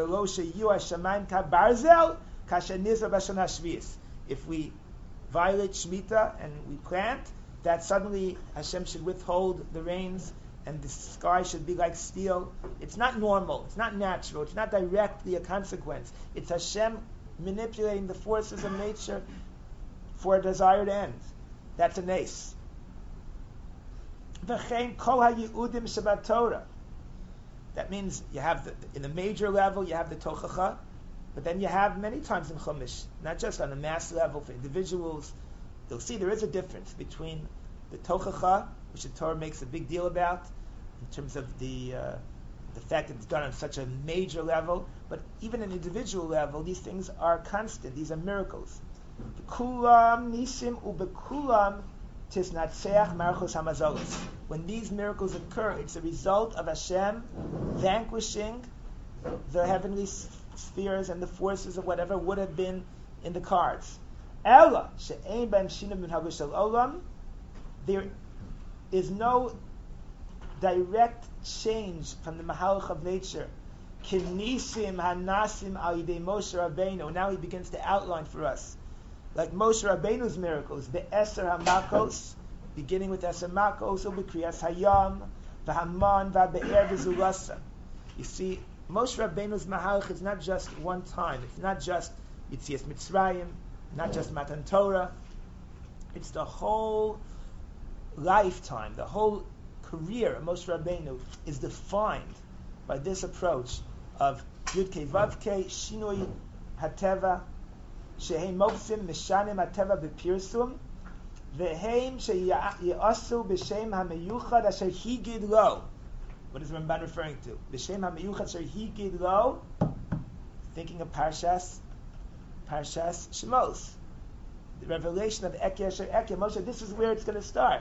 if we violate Shemitah and we plant, that suddenly Hashem should withhold the rains and the sky should be like steel. It's not normal, it's not natural, it's not directly a consequence. It's Hashem manipulating the forces of nature for a desired end. That's an ace. That means you have the, in the major level you have the tochacha, but then you have many times in Chumash, not just on the mass level for individuals. You'll see there is a difference between the tochacha, which the Torah makes a big deal about, in terms of the uh, the fact that it's done on such a major level, but even an individual level, these things are constant. These are miracles. Kulam nisim ubekulam tisnatseach marchos hamazolos. When these miracles occur, it's a result of Hashem vanquishing the heavenly spheres and the forces of whatever would have been in the cards. Ella she'ein ben shina min hagashal olam. There is no direct change from the mahalach of nature. Kinisim hanasim al yidei Moshe Rabbeinu. Now he begins to outline for us, like Moshe Rabbeinu's miracles, the Eser HaMakos, beginning with Eser Makos, Ubekriyas Hayam, V'Haman, V'Be'er V'Zulasa. You see, Moshe Rabbeinu's Mahalach is not just one time. It's not just Yitzias Mitzrayim, not just Matan Torah. It's the whole lifetime, the whole career of Moshe Rabbeinu is defined by this approach of Yud Kei Vav Kei, Shinui HaTeva, Shehem Moksim Mishanim HaTeva B'Pirsum, Ve'hem She'yasu B'Shem HaMeyuchad Asher Higid Lo. What is Ramban referring to? B'Shem HaMeyuchad Asher Higid Lo, thinking of Parshas, Parshas Shemos. The revelation of Eke Asher Eke. Moshe, this is where it's going to start.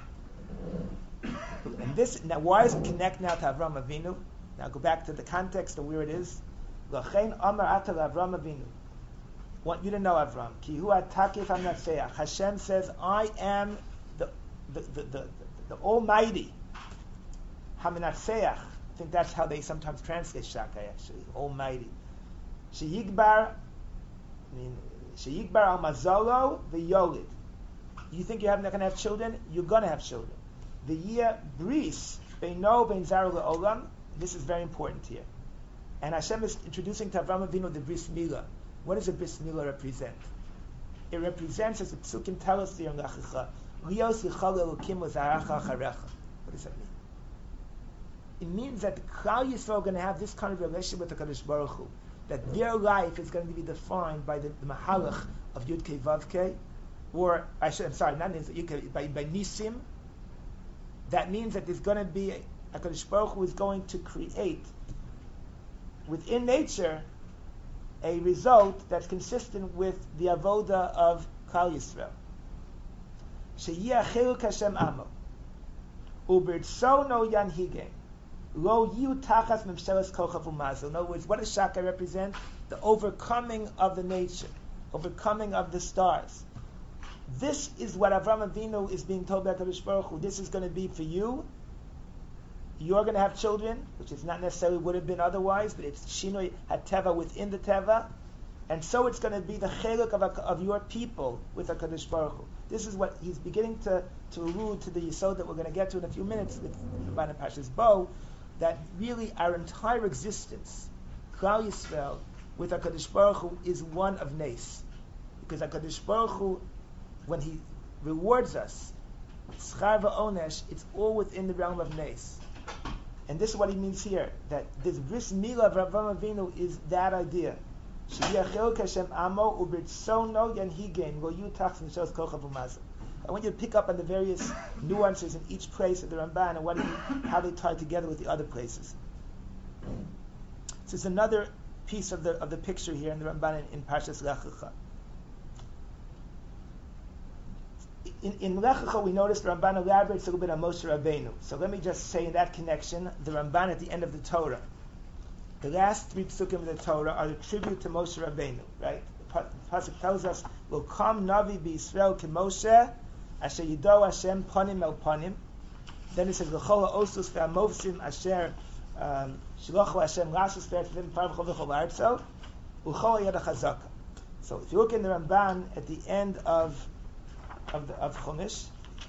And this, now why does it connect now to Avraham Avinu? Now go back to the context of where it is. L'chein Amar Ata Avraham Avinu. Want you to know, Avram. Ki hu atakif hamnatseach. Hashem says, I am the the, the, the, the Almighty. Hamnatseach. I think that's how they sometimes translate Shakai, actually. Almighty. Sheyigbar, I mean, Sheyigbar al mazolo v'yolid. You think you're not going to have children? You're going to have children. The year bris beino bein zaru le'olam. This is very important here. And Hashem is introducing to Avraham Avinu the bris milah. What does a bris milah represent? It represents, as the Psukim tell us here in Lachicha, Lios yichal elokim l'zaracha acharecha. What does that mean? It means that the Klal Yisrael are going to have this kind of relationship with the Kadosh Baruch Hu, that their life is going to be defined by the, the mahalach of Yud Kei Vav Kei, or I should, I'm sorry, not Yud Kei, by, by Nisim. That means that there's going to be HaKadosh Baruch Hu is going to create within nature a result that's consistent with the avoda of Klal Yisrael. Sheyeh chiluk Hashem amo, ubertzono yanhigem, lo yiu tachas memshelas kochav umazel. In other words, what does Shaka represent? The overcoming of the nature, overcoming of the stars. This is what Avraham Avinu is being told by HaKadosh Baruch Hu. This is going to be for you. You're going to have children, which is not necessarily would have been otherwise, but it's shinoi hateva within the teva, and so it's going to be the cheluk of, of your people with HaKadosh Baruch Hu. This is what he's beginning to, to allude to the yisod that we're going to get to in a few minutes with Rabban Pashas Bo, that really our entire existence, Klal Yisrael, with HaKadosh Baruch Hu is one of nes. Because HaKadosh Baruch Hu, when he rewards us, schar va'onesh, it's all within the realm of nes. And this is what he means here, that this bris milah of Avraham Avinu is that idea. I want you to pick up on the various nuances in each place of the Ramban and what he, how they tie together with the other places. This is another piece of the of the picture here in the Ramban in, in Parshas Lech Lecha. In, in Lech Lecha, we noticed the Ramban elaborates a little bit on Moshe Rabbeinu. So let me just say in that connection, the Ramban at the end of the Torah, the last three psukim of the Torah are the tribute to Moshe Rabbeinu, right? The pasuk tells us, "Will come Navi b'Yisrael ke Moshe, asher yido Hashem panim el panim." Then it says, "L'chol ha'osus ve'amovsim asher shilochu Hashem lasus ve'etzvim par v'chol v'chol artzo, u'chol yad ha'chazaka." So if you look in the Ramban at the end of of the of Chumash,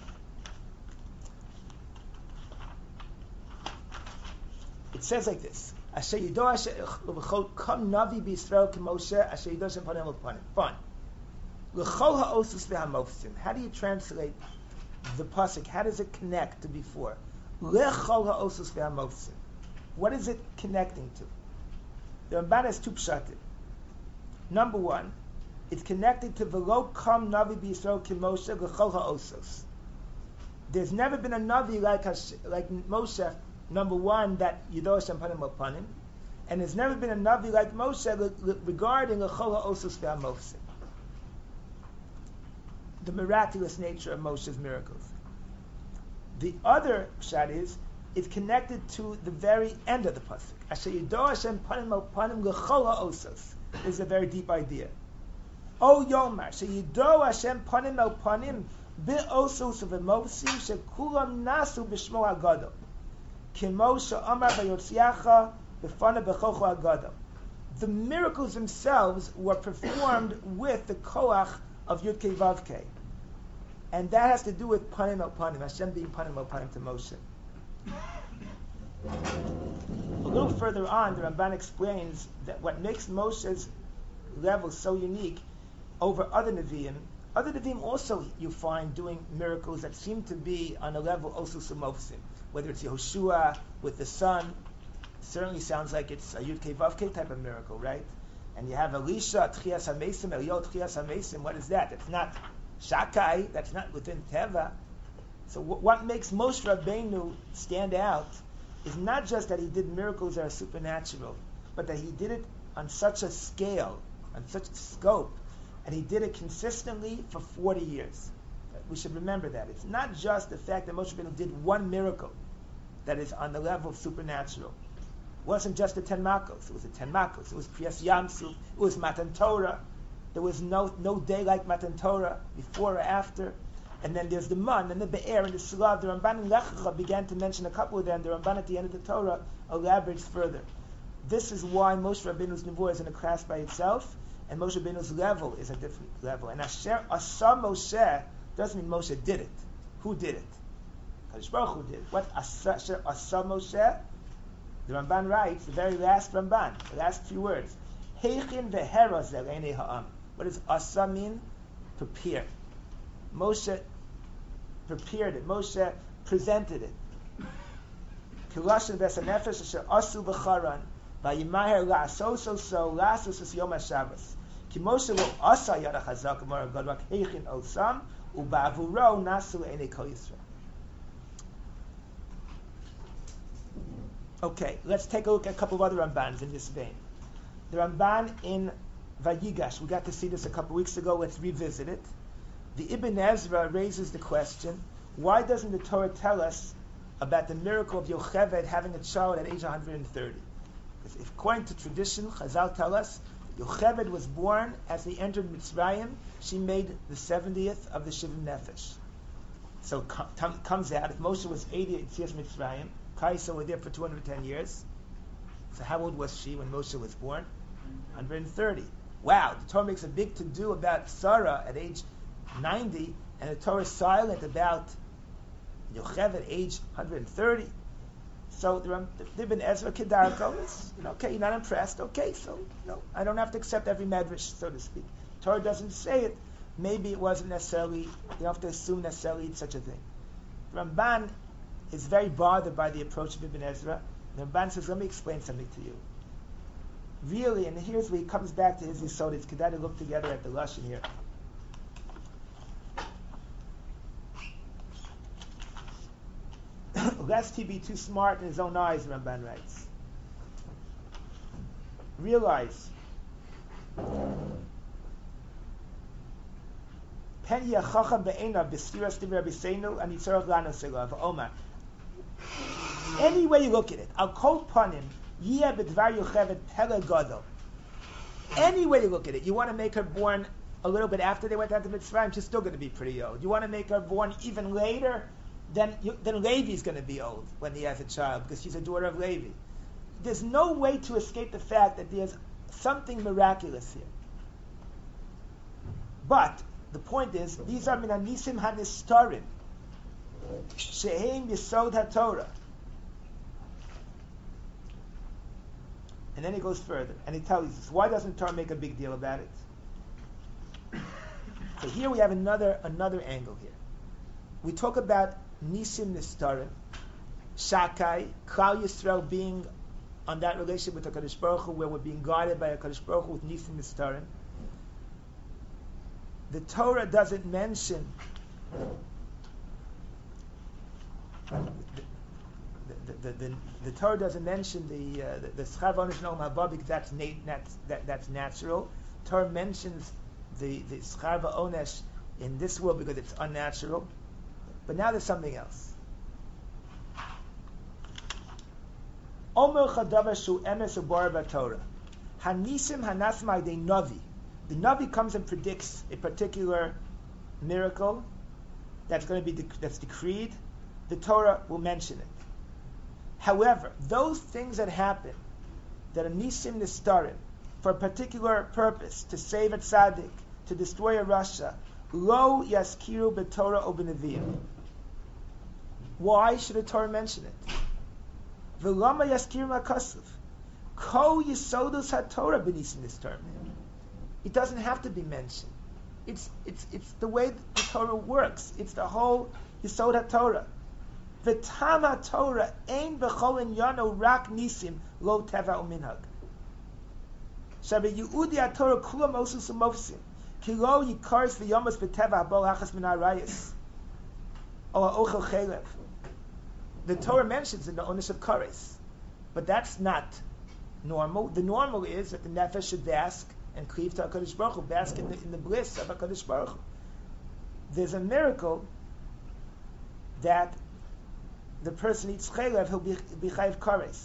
it says like this: Asher yido Hashem v'chol kam Navi b'Yisrael ke Moshe, asher yido Hashem panim el panim. Fine. L'chol ha'osus ve'amovsim. How do you translate the pasuk? How does it connect to before? L'chol ha'osus ve'amovsim. What is it connecting to? The Ramban has two pshatim. Number one, it's connected to v'lo kam navi b'Yisrael ki Moshe l'chol ha'osos. There's never been a navi like Hash, like Moshe. Number one, that yido Hashem panim panim, and there's never been a navi like Moshe regarding l'chol ha'osos ve'amovsim, the miraculous nature of Moshe's miracles. The other pshat is it's connected to the very end of the pasuk. Asher yido Hashem panim al panim l'chol ha'osos is a very deep idea. O Yomar, sheyido Hashem panim el panim be'osos v'movsim shekulam nasu b'shmo hagado kimo she'amar v'yotziacha b'fana b'chocho hagado. The miracles themselves were performed with the koach of Yud Kei Vav Kei, and that has to do with panim el panim, Hashem being panim el panim to Moshe. A little further on, the Ramban explains that what makes Moshe's level so unique over other Nevi'im, other Nevi'im also you find doing miracles that seem to be on a level osus umovsim. Whether it's Yehoshua with the sun, certainly sounds like it's a Yud Kei Vav Kei type of miracle, right? And you have Elisha, Tchias HaMesim, Eliyahu Tchias HaMesim. What is that? That's not Shakai, that's not within Teva. So w- what makes Moshe Rabbeinu stand out is not just that he did miracles that are supernatural, but that he did it on such a scale, on such a scope, and he did it consistently for forty years. We should remember that. It's not just the fact that Moshe Rabbeinu did one miracle that is on the level of supernatural. It wasn't just the Ten Makos. It was the Ten Makos. It was Kriyas Yamsuf. It was Matan Torah. There was no no day like Matan Torah, before or after. And then there's the Man, and the Be'er, and the Sulav. The Ramban in Lech Lecha began to mention a couple of them. The Ramban at the end of the Torah elaborates further. This is why Moshe Rabbeinu's Nevuah is in a class by itself, and Moshe Rabbeinu's level is a different level. And Asher Asa Moshe doesn't mean Moshe did it. Who did it? Kadosh Baruch Hu did it. What Asher Asa Moshe? The Ramban writes, the very last Ramban, the last few words. Heichin v'hera zeleinei ha'am. What does Asa mean? Prepare. Moshe prepared it. Moshe presented it. Kilashin v'esanefesh asher asu b'charan v'yimaher la'asoso so la'asos es yom ha'shabbos. Ki Moshe lo asa yad ha'chazak amar God rak heichin osam u'ba'avuro nasu le'enei kol Yisrael. Okay, let's take a look at a couple of other Rambans in this vein. The Ramban in Vayigash, we got to see this a couple of weeks ago, let's revisit it. The Ibn Ezra raises the question, why doesn't the Torah tell us about the miracle of Yocheved having a child at age one hundred thirty? Because if, according to tradition, Chazal tell us, Yocheved was born as they entered Mitzrayim, she made the seventieth of the Shivim Nefesh. So it com- comes out, if Moshe was eighty at Yetzias Mitzrayim, Kaisa were there for two hundred ten years. So how old was she when Moshe was born? one hundred thirty. Wow, the Torah makes a big to-do about Sarah at age ninety, and the Torah is silent about Yocheved at age one hundred thirty. So the, the Ibn Ezra Kedarko is, you know, okay, you're not impressed, okay, so you know, I don't have to accept every medrash, so to speak. The Torah doesn't say it. Maybe it wasn't necessarily, you don't have to assume necessarily it's such a thing. Ramban is very bothered by the approach of Ibn Ezra. The Ramban says, let me explain something to you. Really, and here's where he comes back to his Yisod. It's Kedai to look together at the Lashon here. Lest he be too smart in his own eyes, Ramban writes. Realize, Pen yachacham be'enav b'stiras divrei Rabbeinu and yitzarach lano selav Omar. Any way you look at it, I'll quote panim yeh b'dvar Yocheved pele gadol. Any way you look at it, you want to make her born a little bit after they went out to Mitzrayim, she's still going to be pretty old. You want to make her born even later, then you, then Levi's going to be old when he has a child because she's a daughter of Levi. There's no way to escape the fact that there's something miraculous here. But the point is, these are minanisim hanistarim, sheheim yisod haTorah. And then he goes further, and he tells us, why doesn't Torah make a big deal about it? So here we have another another angle here. We talk about nisim nistarim, shakai, Klal Yisrael being on that relationship with HaKadosh Baruch Hu, where we're being guided by HaKadosh Baruch Hu with nisim nistarim. The Torah doesn't mention the, the, the, the, the Torah doesn't mention the uh, the schar v'onesh no haba because that's, nat, that's, that, that's natural. Torah mentions the the schar v'onesh in this world because it's unnatural. But now there's something else. Omer chadavar shu emes ubar b'Torah hanisim hanas ma'idei navi. The Navi comes and predicts a particular miracle that's going to be de- that's decreed. The Torah will mention it. However, those things that happen that are nisim nistarim for a particular purpose, to save a tzaddik, to destroy a rasha, lo yaskiru b'Torah o b'neviim. Why should the Torah mention it? V'lama yaskiru ma'kasav ko yisodus haTorah b'nisim nistarim. It doesn't have to be mentioned. It's it's it's the way the Torah works. It's the whole Yisod HaTorah. V'tam HaTorah ein b'chol inyano rak nisim lo teva u'minhag. Shabe Yehudi HaTorah kulam osus u'mofsim ki lo yikars v'yomas b'teva habol hachas min ha'rayis or ochel chelev. The Torah mentions in the onish of kares, but that's not normal. The normal is that the nefesh should bask and cleave to HaKadosh Baruch Hu, bask in the, in the bliss of HaKadosh Baruch Hu. There's a miracle that the person eats chaylev, he'll be, be chayiv kares.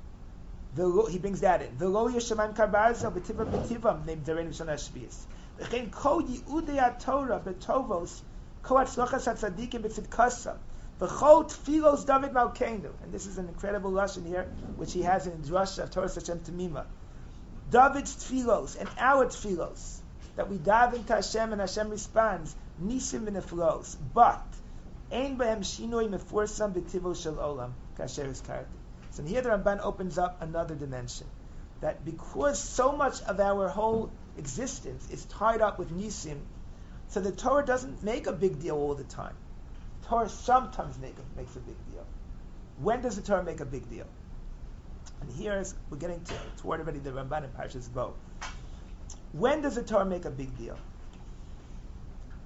He brings that in. V'lo yeshamayim karbarzel b'tiva b'tivam named Zareinu Shana Shvius. V'chein ko yi'udei HaTorah b'tovos ko hatzlochas hatzadikim b'tzidkasa v'chol tfilos David Malkeinu. And this is an incredible lashon here, which he has in Drasha of Torah Hashem Tamima. David's tfilos and our tfilos that we dive into Hashem and Hashem responds nisim v'neflos, but ein b'hem shinoi mefursam b'tivo shel olam kasher iskarti. So here the Ramban opens up another dimension, that because so much of our whole existence is tied up with nisim, so the Torah doesn't make a big deal all the time. The Torah sometimes make a, makes a big deal. When does the Torah make a big deal? And here's, we're getting to, toward already the Ramban in Parshas Bo. When does the Torah make a big deal?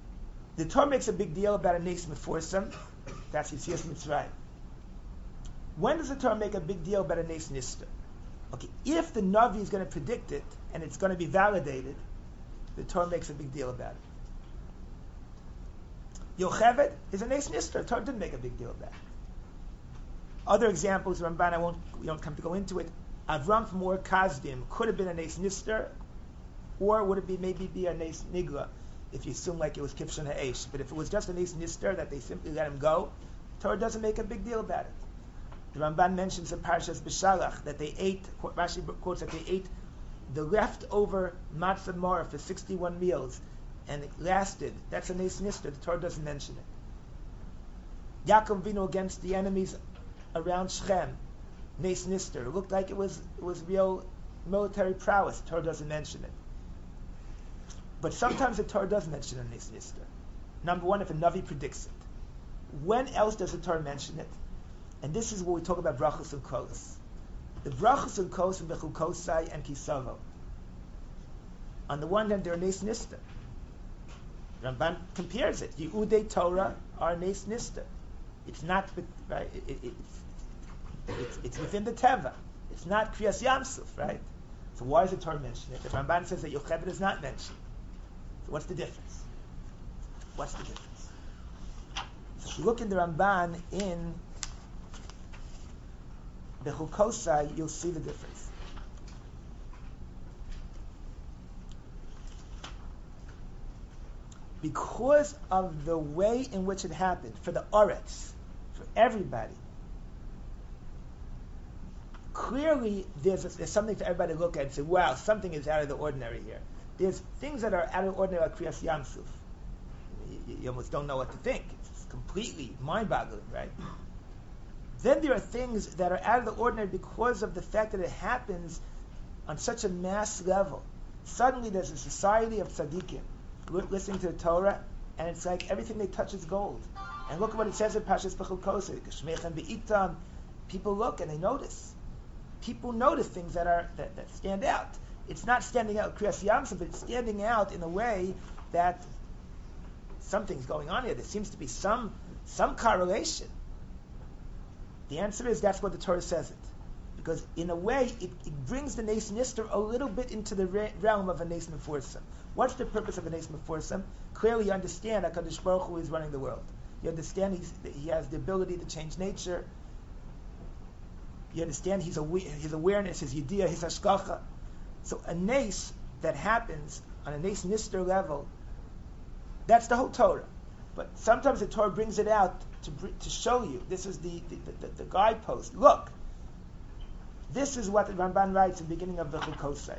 The Torah makes a big deal about a Nes Mefursam, that's Yetzias Mitzrayim. When does the Torah make a big deal about a Nes Nister? Okay, if the Navi is going to predict it and it's going to be validated, the Torah makes a big deal about it. Yocheved is a Nes Nister. The Torah didn't make a big deal about it. Other examples, Ramban, I won't, we don't come to go into it. Avram from Ur Kasdim could have been a Nes Nister, or would it be maybe be a Nes Nigla, if you assume like it was Kivshon Ha'esh. But if it was just a Nes Nister that they simply let him go, the Torah doesn't make a big deal about it. The Ramban mentions in Parshas B'Shalach that they ate, Rashi quotes that they ate the leftover matzah maror for sixty-one meals, and it lasted. That's a Nes Nister. The Torah doesn't mention it. Yaakov Avinu against the enemies around Shechem, Nes Nister. It looked like it was it was real military prowess. The Torah doesn't mention it. But sometimes the Torah does mention a Nes Nister. Number one, if a Navi predicts it. When else does the Torah mention it? And this is where we talk about brachos and kolos. The brachos and kolos in Bechukosai and Kisavo. On the one hand, they're Nes Nister. Ramban compares it. Yehudei Torah are Nes Nister. It's not right. It, it, it's, it's it's within the teva. It's not Kriyas Yamsuf, right? So why does the Torah mention it? The Ramban says that Yocheved is not mentioned. So what's the difference? What's the difference? So if you look in the Ramban in the Chukosai, you'll see the difference. Because of the way in which it happened, for the Oretz, for everybody, clearly there's, a, there's something for everybody to look at and say, wow, something is out of the ordinary here. There's things that are out of the ordinary like Kriyas Yamsuf. You, you almost don't know what to think. It's completely mind-boggling, right? Then there are things that are out of the ordinary because of the fact that it happens on such a mass level. Suddenly there's a society of tzaddikim listening to the Torah, and it's like everything they touch is gold. And look at what it says in Parshas Bechukosai. Geshmechem be'itam. People look and they notice. People notice things that are that, that stand out. It's not standing out Kriyas Yamsuf, but it's standing out in a way that something's going on here. There seems to be some some correlation. The answer is that's what the Torah says it. Because in a way, it, it brings the Nes Nister a little bit into the re- realm of a Nes Mefursam. What's the purpose of a Nes Mefursam? Clearly you understand HaKadosh Baruch Hu is running the world. You understand he's, he has the ability to change nature. You understand his, awa- his awareness, his yediyah, his hashkacha. So a Nes that happens on a Nes Nister level, that's the whole Torah. But sometimes the Torah brings it out to to show you. This is the, the, the, the guidepost. Look, this is what the Ramban writes in the beginning of the Chukosai.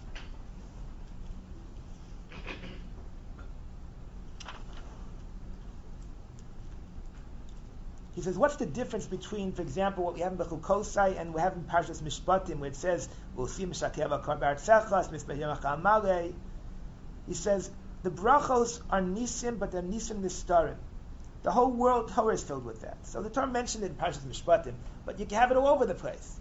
He says, what's the difference between, for example, what we have in Bechukosai and we have in Parshas Mishpatim, where it says, we'll see Mishakev HaKar B'Artzechas, Mizbeh Yom HaChamalei. He says, the brachos are nisim, but they're nisim nistarim. The whole world Torah is filled with that. So the Torah mentioned it in Parshas Mishpatim, but you can have it all over the place.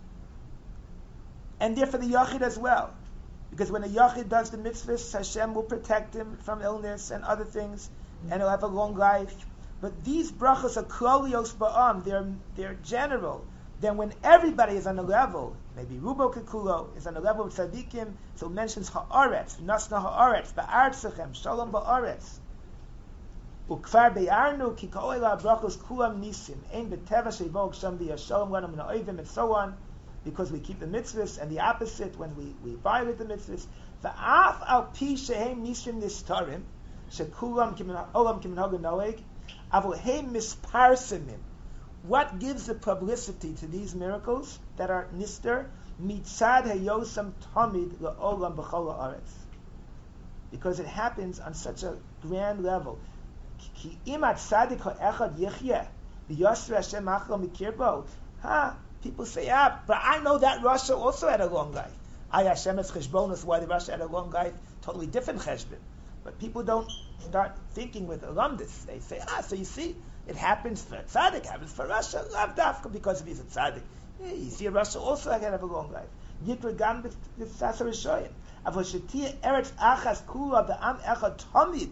And therefore the Yachid as well. Because when a Yachid does the mitzvahs, Hashem will protect him from illness and other things, and he'll have a long life. But these brachos are klolios ba'am, they're, they're general. Then when everybody is on a level, maybe Rubo Kekulo is on the level of tzaddikim, so it mentions ha'aretz, nasna ha'aretz, ba'artzechem, shalom ba'aretz. Ukvar be'arnu, ki ka'oila brachos kulam nisim, ein beteva sheivog sham diya shalom lanam na'oivim, and so on, because we keep the mitzvahs, and the opposite when we, we violate the mitzvahs. Va'af al pi shehem nisim nistarim, shekulam kimin olam kimin hagu noeg, avol heim misparsimim. What gives the publicity to these miracles that are nister? Mitzad hayosam tamid le'olam b'chol haaretz. Because it happens on such a grand level. Ki imat tzadik ha'echad yichyeh v'yosr Hashem achlo mikirbo. Ha, people say, ah, but I know that Russia also had a long life. I Hashem es cheshbonus, why the Russia had a long life, totally different cheshbon. But people don't start thinking with alumnus. They say, ah, so you see, it happens for a tzaddik, it happens for Russia, lav dafka because he's a tzaddik. Yeah, you see, Russia also can have a long life. Yikra gam b'tzasa rishoyim. Avo shetia eretz achas kula v'am echad tamid.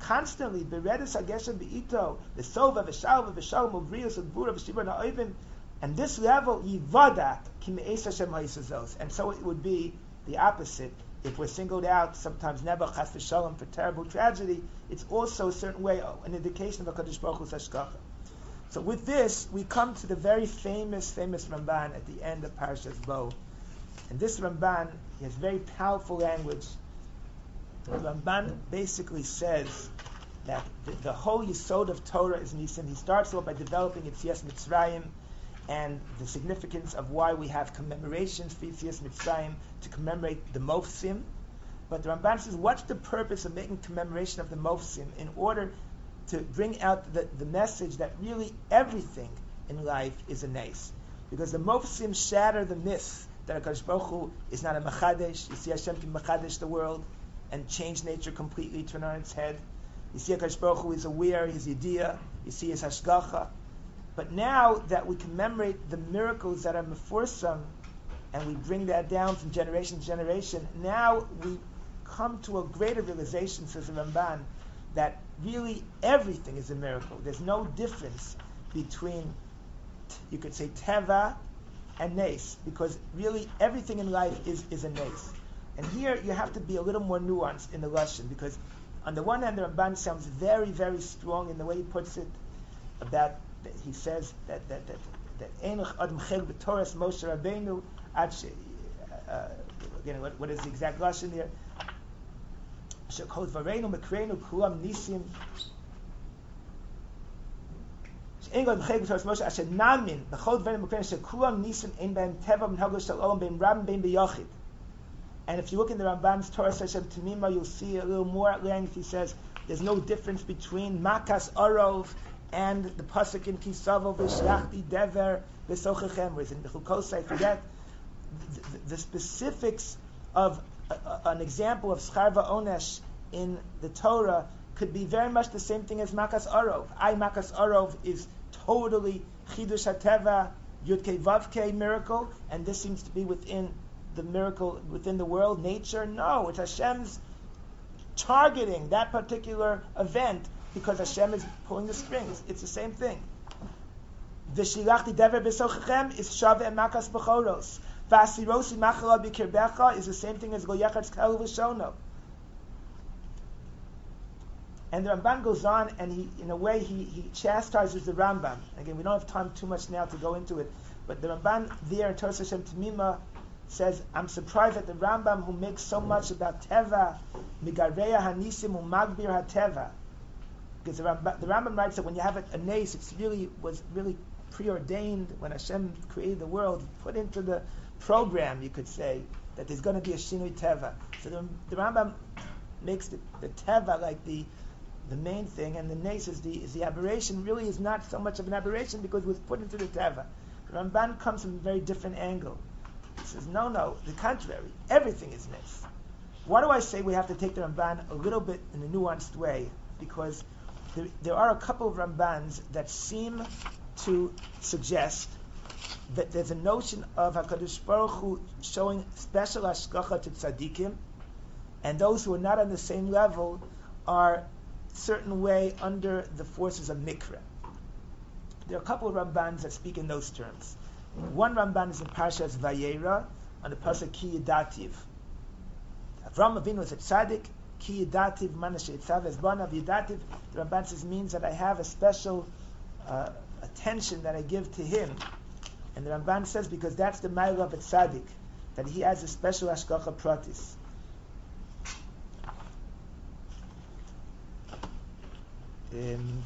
Constantly, beredus hageshem be'ito, v'sova v'shalva v'shalom uvrius v'bura v'shibra na'oivim, And this level, yivadak kime'es Hashem ha'isazos. And so it would be the opposite. If we're singled out, sometimes never chas v'shalom for terrible tragedy, it's also a certain way, an indication of HaKadosh Baruch Hu's hashgacha. So with this, we come to the very famous, famous Ramban at the end of Parashas Bo. And this Ramban, he has very powerful language. The Ramban basically says that the, the whole Yisod of Torah is Nisim. He starts off by developing Yetzias Mitzrayim and the significance of why we have commemorations for Yetzias Mitzrayim to commemorate the Mofsim. But the Ramban says, what's the purpose of making commemoration of the Mofsim? In order to bring out the, the message that really everything in life is a nes. Because the Mofsim shatter the myth that HaKadosh Baruch Hu is not a Machadesh. You see Hashem can Machadesh the world and change nature completely, turn on its head. You see HaKadosh Baruch Hu is aware, his Yediyah, you see his Hashgacha. But now that we commemorate the miracles that are Mefursam, and we bring that down from generation to generation, now we come to a greater realization, says the Ramban, that really everything is a miracle. There's no difference between, you could say, Teva and Nes, because really everything in life is, is a Nes. And here you have to be a little more nuanced in the Lashon, because on the one hand the Ramban sounds very, very strong in the way he puts it, about, that he says that that that that Einach Adam Chel B'Toras Moshe Rabbeinu, uh, again, what, what is the exact Lashon here? Shekol Vareinu Mekreinu Kulam Nisim. Einach Adam Chel B'Toras Moshe Asher Namin B'Chol Vareinu Mekreinu Shekulam Nisim Ein Beim Teva M'Hagos Shel Olam Beim Ram Beim B'Yochid. And if you look in the Ramban's Torah Hashem Tamima, you'll see a little more at length. He says there's no difference between Makas Arov and the pasuk in Kisavo v'shlachti dever v'sochechem, whereas in Chukosai, forget the, the, the specifics of a, a, an example of schar va'onesh in the Torah could be very much the same thing as Makas Arov. I Makas Arov is totally Chidush HaTeva Yudkei Vavkei miracle, and this seems to be within the miracle within the world, nature. No, it's Hashem's targeting that particular event, because Hashem is pulling the strings. It's the same thing. V'shilachti dever b'sochechem is shave makas b'choros. V'asirosi machala b'kirbecha is the same thing as goyachatz kalu v'shono. And the Ramban goes on, and he, in a way, he, he chastises the Rambam. Again, we don't have time too much now to go into it, but the Ramban there in Torah Hashem Tamima says, I'm surprised that the Rambam, who makes so much about Teva, Migareya Hanisim Umagbir HaTeva, because the Rambam, the Rambam writes that when you have a, a nes, it's really was really preordained when Hashem created the world, put into the program, you could say, that there's going to be a Shinui Teva. So the, the Rambam makes the, the Teva like the the main thing, and the nes is the is the aberration. Really is not so much of an aberration because it was put into the Teva. The Ramban comes from a very different angle. He says, no, no, the contrary. Everything is nes. Why do I say we have to take the Ramban a little bit in a nuanced way? Because there, there are a couple of Rambans that seem to suggest that there's a notion of HaKadosh Baruch Hu showing special hashgacha to tzaddikim, and those who are not on the same level are certain way under the forces of mikra. There are a couple of Rambans that speak in those terms. One Ramban is in Parshas Vayera on the pasuk Ki Yidativ. Avram Avinu was a tzaddik. Ki Yidativ Manashe Etzav Ezbanav Yidativ. The Ramban says means that I have a special uh, attention that I give to him. And the Ramban says because that's the ma'ila of a tzaddik, that he has a special hashgacha pratis. Um,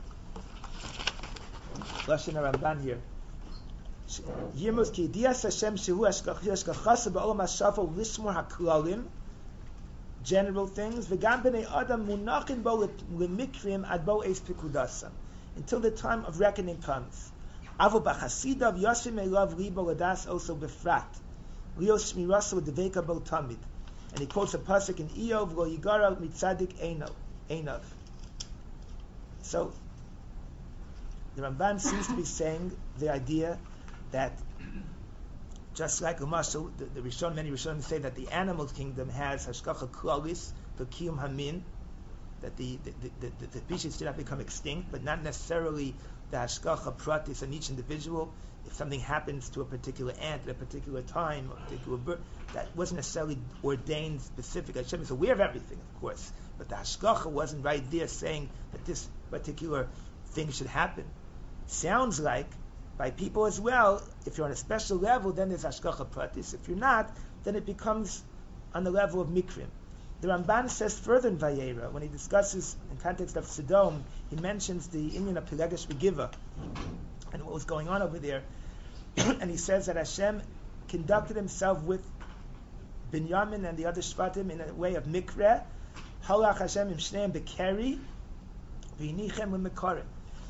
Lashon Ramban here. Yirmus ki dias Hashem shehu hashgachas ba'olam hashafo lishmor haklalim, general things. V'gam b'nei adam munachin bo lemikrim ad bo eis pikudasam, until the time of reckoning comes. Avo b'chasidav yashim elav libo ladas also befrat lios shmirasa v'deveka bo tamid. And he quotes a pasuk in Iyov lo yigara mitzadik eino einav. So the Ramban seems to be saying the idea that just like a mashal, the, the Rishon, many Rishonim say that the animal kingdom has hashgacha klalis, the kiyum hamin, that the the, the, the, the species did not become extinct, but not necessarily the hashgacha pratis on each individual. If something happens to a particular ant at a particular time, or a particular bird, that wasn't necessarily ordained specific. Hashem is aware of everything, of course, but the hashgacha wasn't right there saying that this particular thing should happen. Sounds like by people as well, if you're on a special level, then there's hashgacha pratis. If you're not, then it becomes on the level of mikrim. The Ramban says further in Vayera, when he discusses in context of Sodom, he mentions the Inyan of Pelegesh Begiva and what was going on over there. And he says that Hashem conducted himself with Binyamin and the other Shvatim in a way of Mikre. Halach Hashem im Shneim Bekeri V'yinichem L'Mekarim.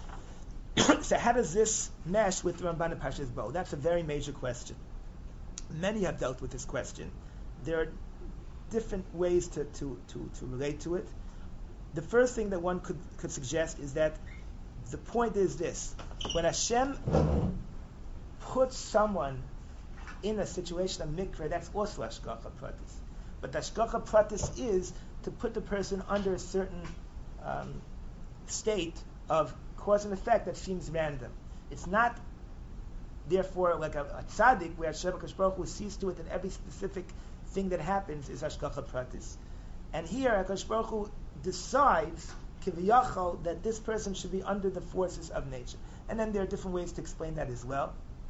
So how does this mesh with the Ramban and Parshas Bo? That's a very major question. Many have dealt with this question. There are different ways to, to, to, to relate to it. The first thing that one could, could suggest is that the point is this: when Hashem puts someone in a situation of mikra, that's also hashgacha pratis. But the hashgacha pratis is to put the person under a certain um, state of cause and effect that seems random. It's not, therefore, like a, a tzaddik where Hashem Baruch Hu sees to it that every specific thing that happens is hashgacha pratis. And here, HaKadosh Baruch Hu decides kiviyachol that this person should be under the forces of nature. And then there are different ways to explain that as well.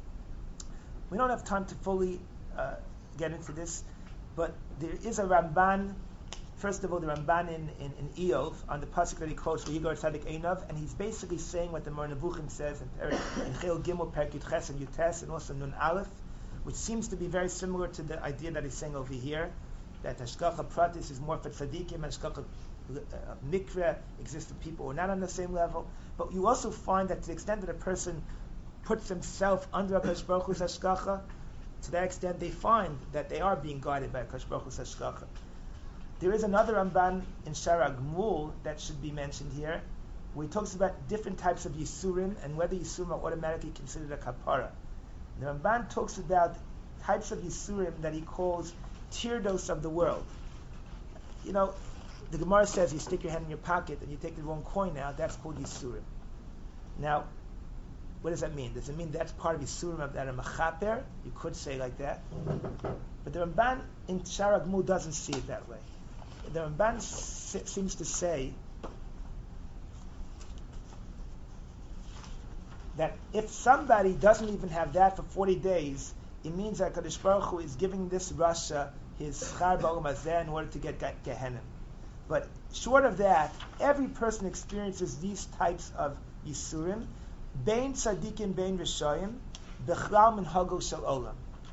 We don't have time to fully uh, get into this, but there is a Ramban. First of all, the Ramban in, in, in Eov, on the pasuk that he quotes, V'yigar Tzadik Einov, and he's basically saying what the Mar Nevuchim says in Chil Gimel, Perek Yutes and Yutes, and also Nun Aleph, which seems to be very similar to the idea that he's saying over here, that Hashgacha Pratis is more for Tzadikim, and Hashgacha uh, Mikra exists for people who are not on the same level. But you also find that to the extent that a person puts himself under HaKadosh Baruch Hu's Hashgacha, to that extent they find that they are being guided by HaKadosh Baruch Hu's Hashgacha. There is another Ramban in Shara Gmul that should be mentioned here, where he talks about different types of Yisurim and whether Yisurim are automatically considered a kapara. The Ramban talks about types of Yisurim that he calls tirdos of the world. You know, the Gemara says you stick your hand in your pocket and you take the wrong coin out, that's called Yisurim. Now, what does that mean? Does it mean that's part of Yisurim of that a mechaper? You could say like that. But the Ramban in Shara Gmul doesn't see it that way. The Ramban s- seems to say that if somebody doesn't even have that for forty days, it means that Kadosh Baruch Hu is giving this Rasha his schar ba'olam hazeh in order to get Gehenna. But short of that, every person experiences these types of Yisurim, bein tzadikim, bein rishayim, bechlal min hagol shel olam.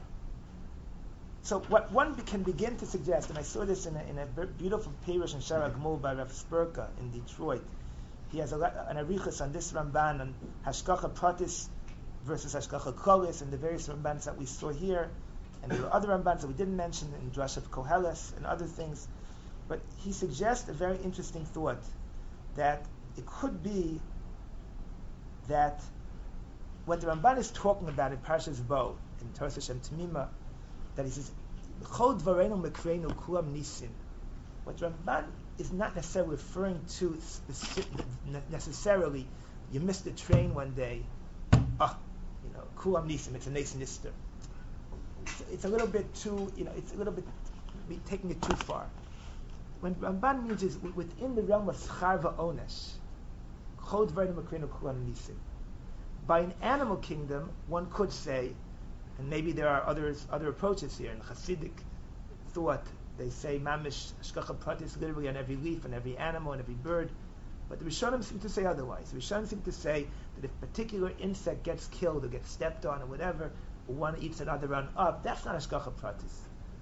So what one can begin to suggest, and I saw this in a, in a beautiful Pirush in Shara Gmul by Rav Spurka in Detroit. He has a, an arichas on this Ramban on Hashgacha Pratis versus Hashgacha Klolis and the various Rambans that we saw here. And there are other Rambans that we didn't mention in Drash of Koheles and other things. But he suggests a very interesting thought, that it could be that what the Ramban is talking about in Parshas Bo, in Toras Hashem Tamima, that he says, Chol dvarenu mekreinu kulam nisim. What Ramban is not necessarily referring to specific, necessarily, you missed the train one day, ah, you know, kulam nisim, it's a nes nister. It's, it's a little bit too, you know, it's a little bit be taking it too far. When Ramban means is within the realm of schar va'onesh, Chol dvarenu mekreinu kulam nisim. By an animal kingdom, one could say, and maybe there are others, other approaches here. In Hasidic thought, they say mamish hashgacha pratis literally on every leaf, on every animal, on every bird. But the Rishonim seem to say otherwise. The Rishonim seem to say that if a particular insect gets killed or gets stepped on or whatever, or one eats another one up, that's not hashgacha pratis.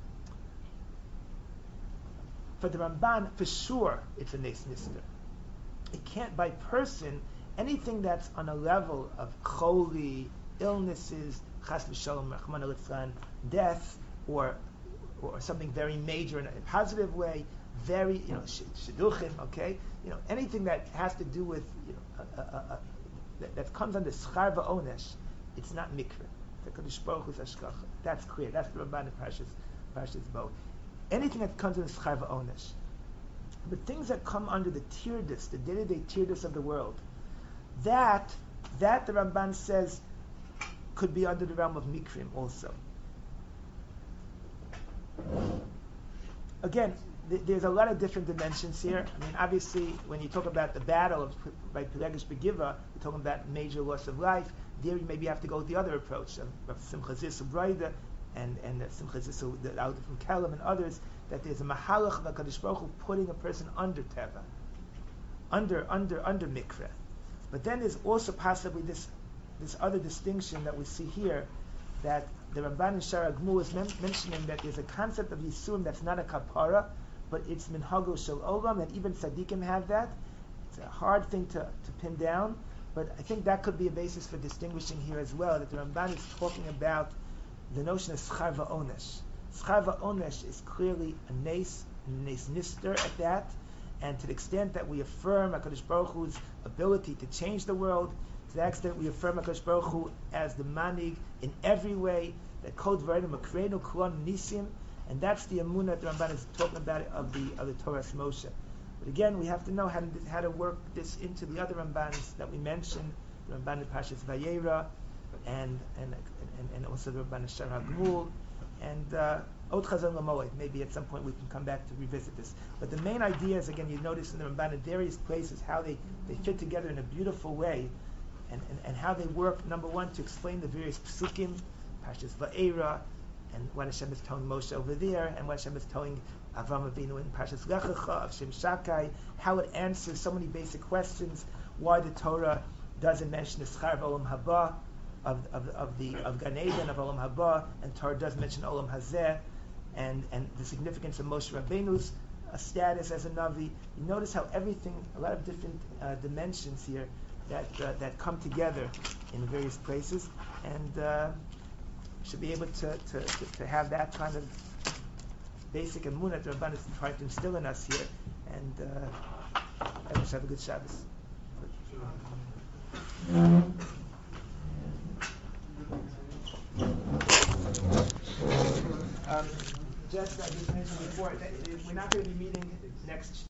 For the Ramban, for sure, it's a nes nister. It can't, by person, anything that's on a level of choli, illnesses, chas v'shalom, rachman al-litzlan, death, or or something very major in a positive way, very, you know, shidduchim, okay, you know, anything that has to do with, you know, uh, uh, uh, that, that comes under schar va'onesh, it's not mikra. The Kadosh Baruch Hu's hashgacha. That's clear. That's the Ramban in Parshas Parshas Bo. Anything that comes under schar va'onesh. But things that come under the tirdus, the day-to-day tirdus of the world, that that the Ramban says could be under the realm of mikrim also. Again, th- there's a lot of different dimensions here. I mean, obviously, when you talk about the battle of by Pelegish Begiva, you're talking about major loss of life. There, you maybe have to go with the other approach of, of Simcha Zis Ubraida and and Simcha Zis out from Kelem and others. That there's a mahalach of HaKadosh Baruch Hu putting a person under teva, under under under mikra. But then there's also possibly this this other distinction that we see here, that the Ramban in Shara Gmul is men- mentioning that there's a concept of Yisurim that's not a kapara, but it's minhago shel olam, and even tzaddikim have that. It's a hard thing to, to pin down, but I think that could be a basis for distinguishing here as well, that the Ramban is talking about the notion of schar va'onesh. Schar va'onesh is clearly a nes, nes nister at that, and to the extent that we affirm HaKadosh Baruch Hu's ability to change the world, to that extent we affirm HaKadosh Baruch Hu as the manig in every way, that kol dvarim makreinu kulon nisim, and that's the emunah that the Ramban is talking about of the of the Torah Moshe. But again, we have to know how to, how to work this into the other Rambans that we mentioned, the Ramban in Pashas Vayera, and and and, and also the Ramban in Shara Gmul, and uh, Ot Chazon Lamoed. Maybe at some point we can come back to revisit this. But the main idea is, again, you notice in the Ramban in various places how they, they fit together in a beautiful way, and, and, and how they work, number one, to explain the various psukim, Pashas Va'era, and what Hashem is telling Moshe over there, and what Hashem is telling Avram Avinu in Pashas Lech Lecha, of Shem Shakai, how it answers so many basic questions, why the Torah doesn't mention the Schar Olam Haba, of, of, of the of Gan Eden, of Olam Haba, and Torah does mention Olam Hazeh, and, and the significance of Moshe Rabbeinu's uh, status as a Navi. You notice how everything, a lot of different uh, dimensions here that uh, that come together in various places, and uh, should be able to, to, to, to have that kind of basic emunah that Rabban is trying to instill in us here, and uh, everyone should have a good Shabbos. Um, just, I just mentioned before that we're not going to be meeting next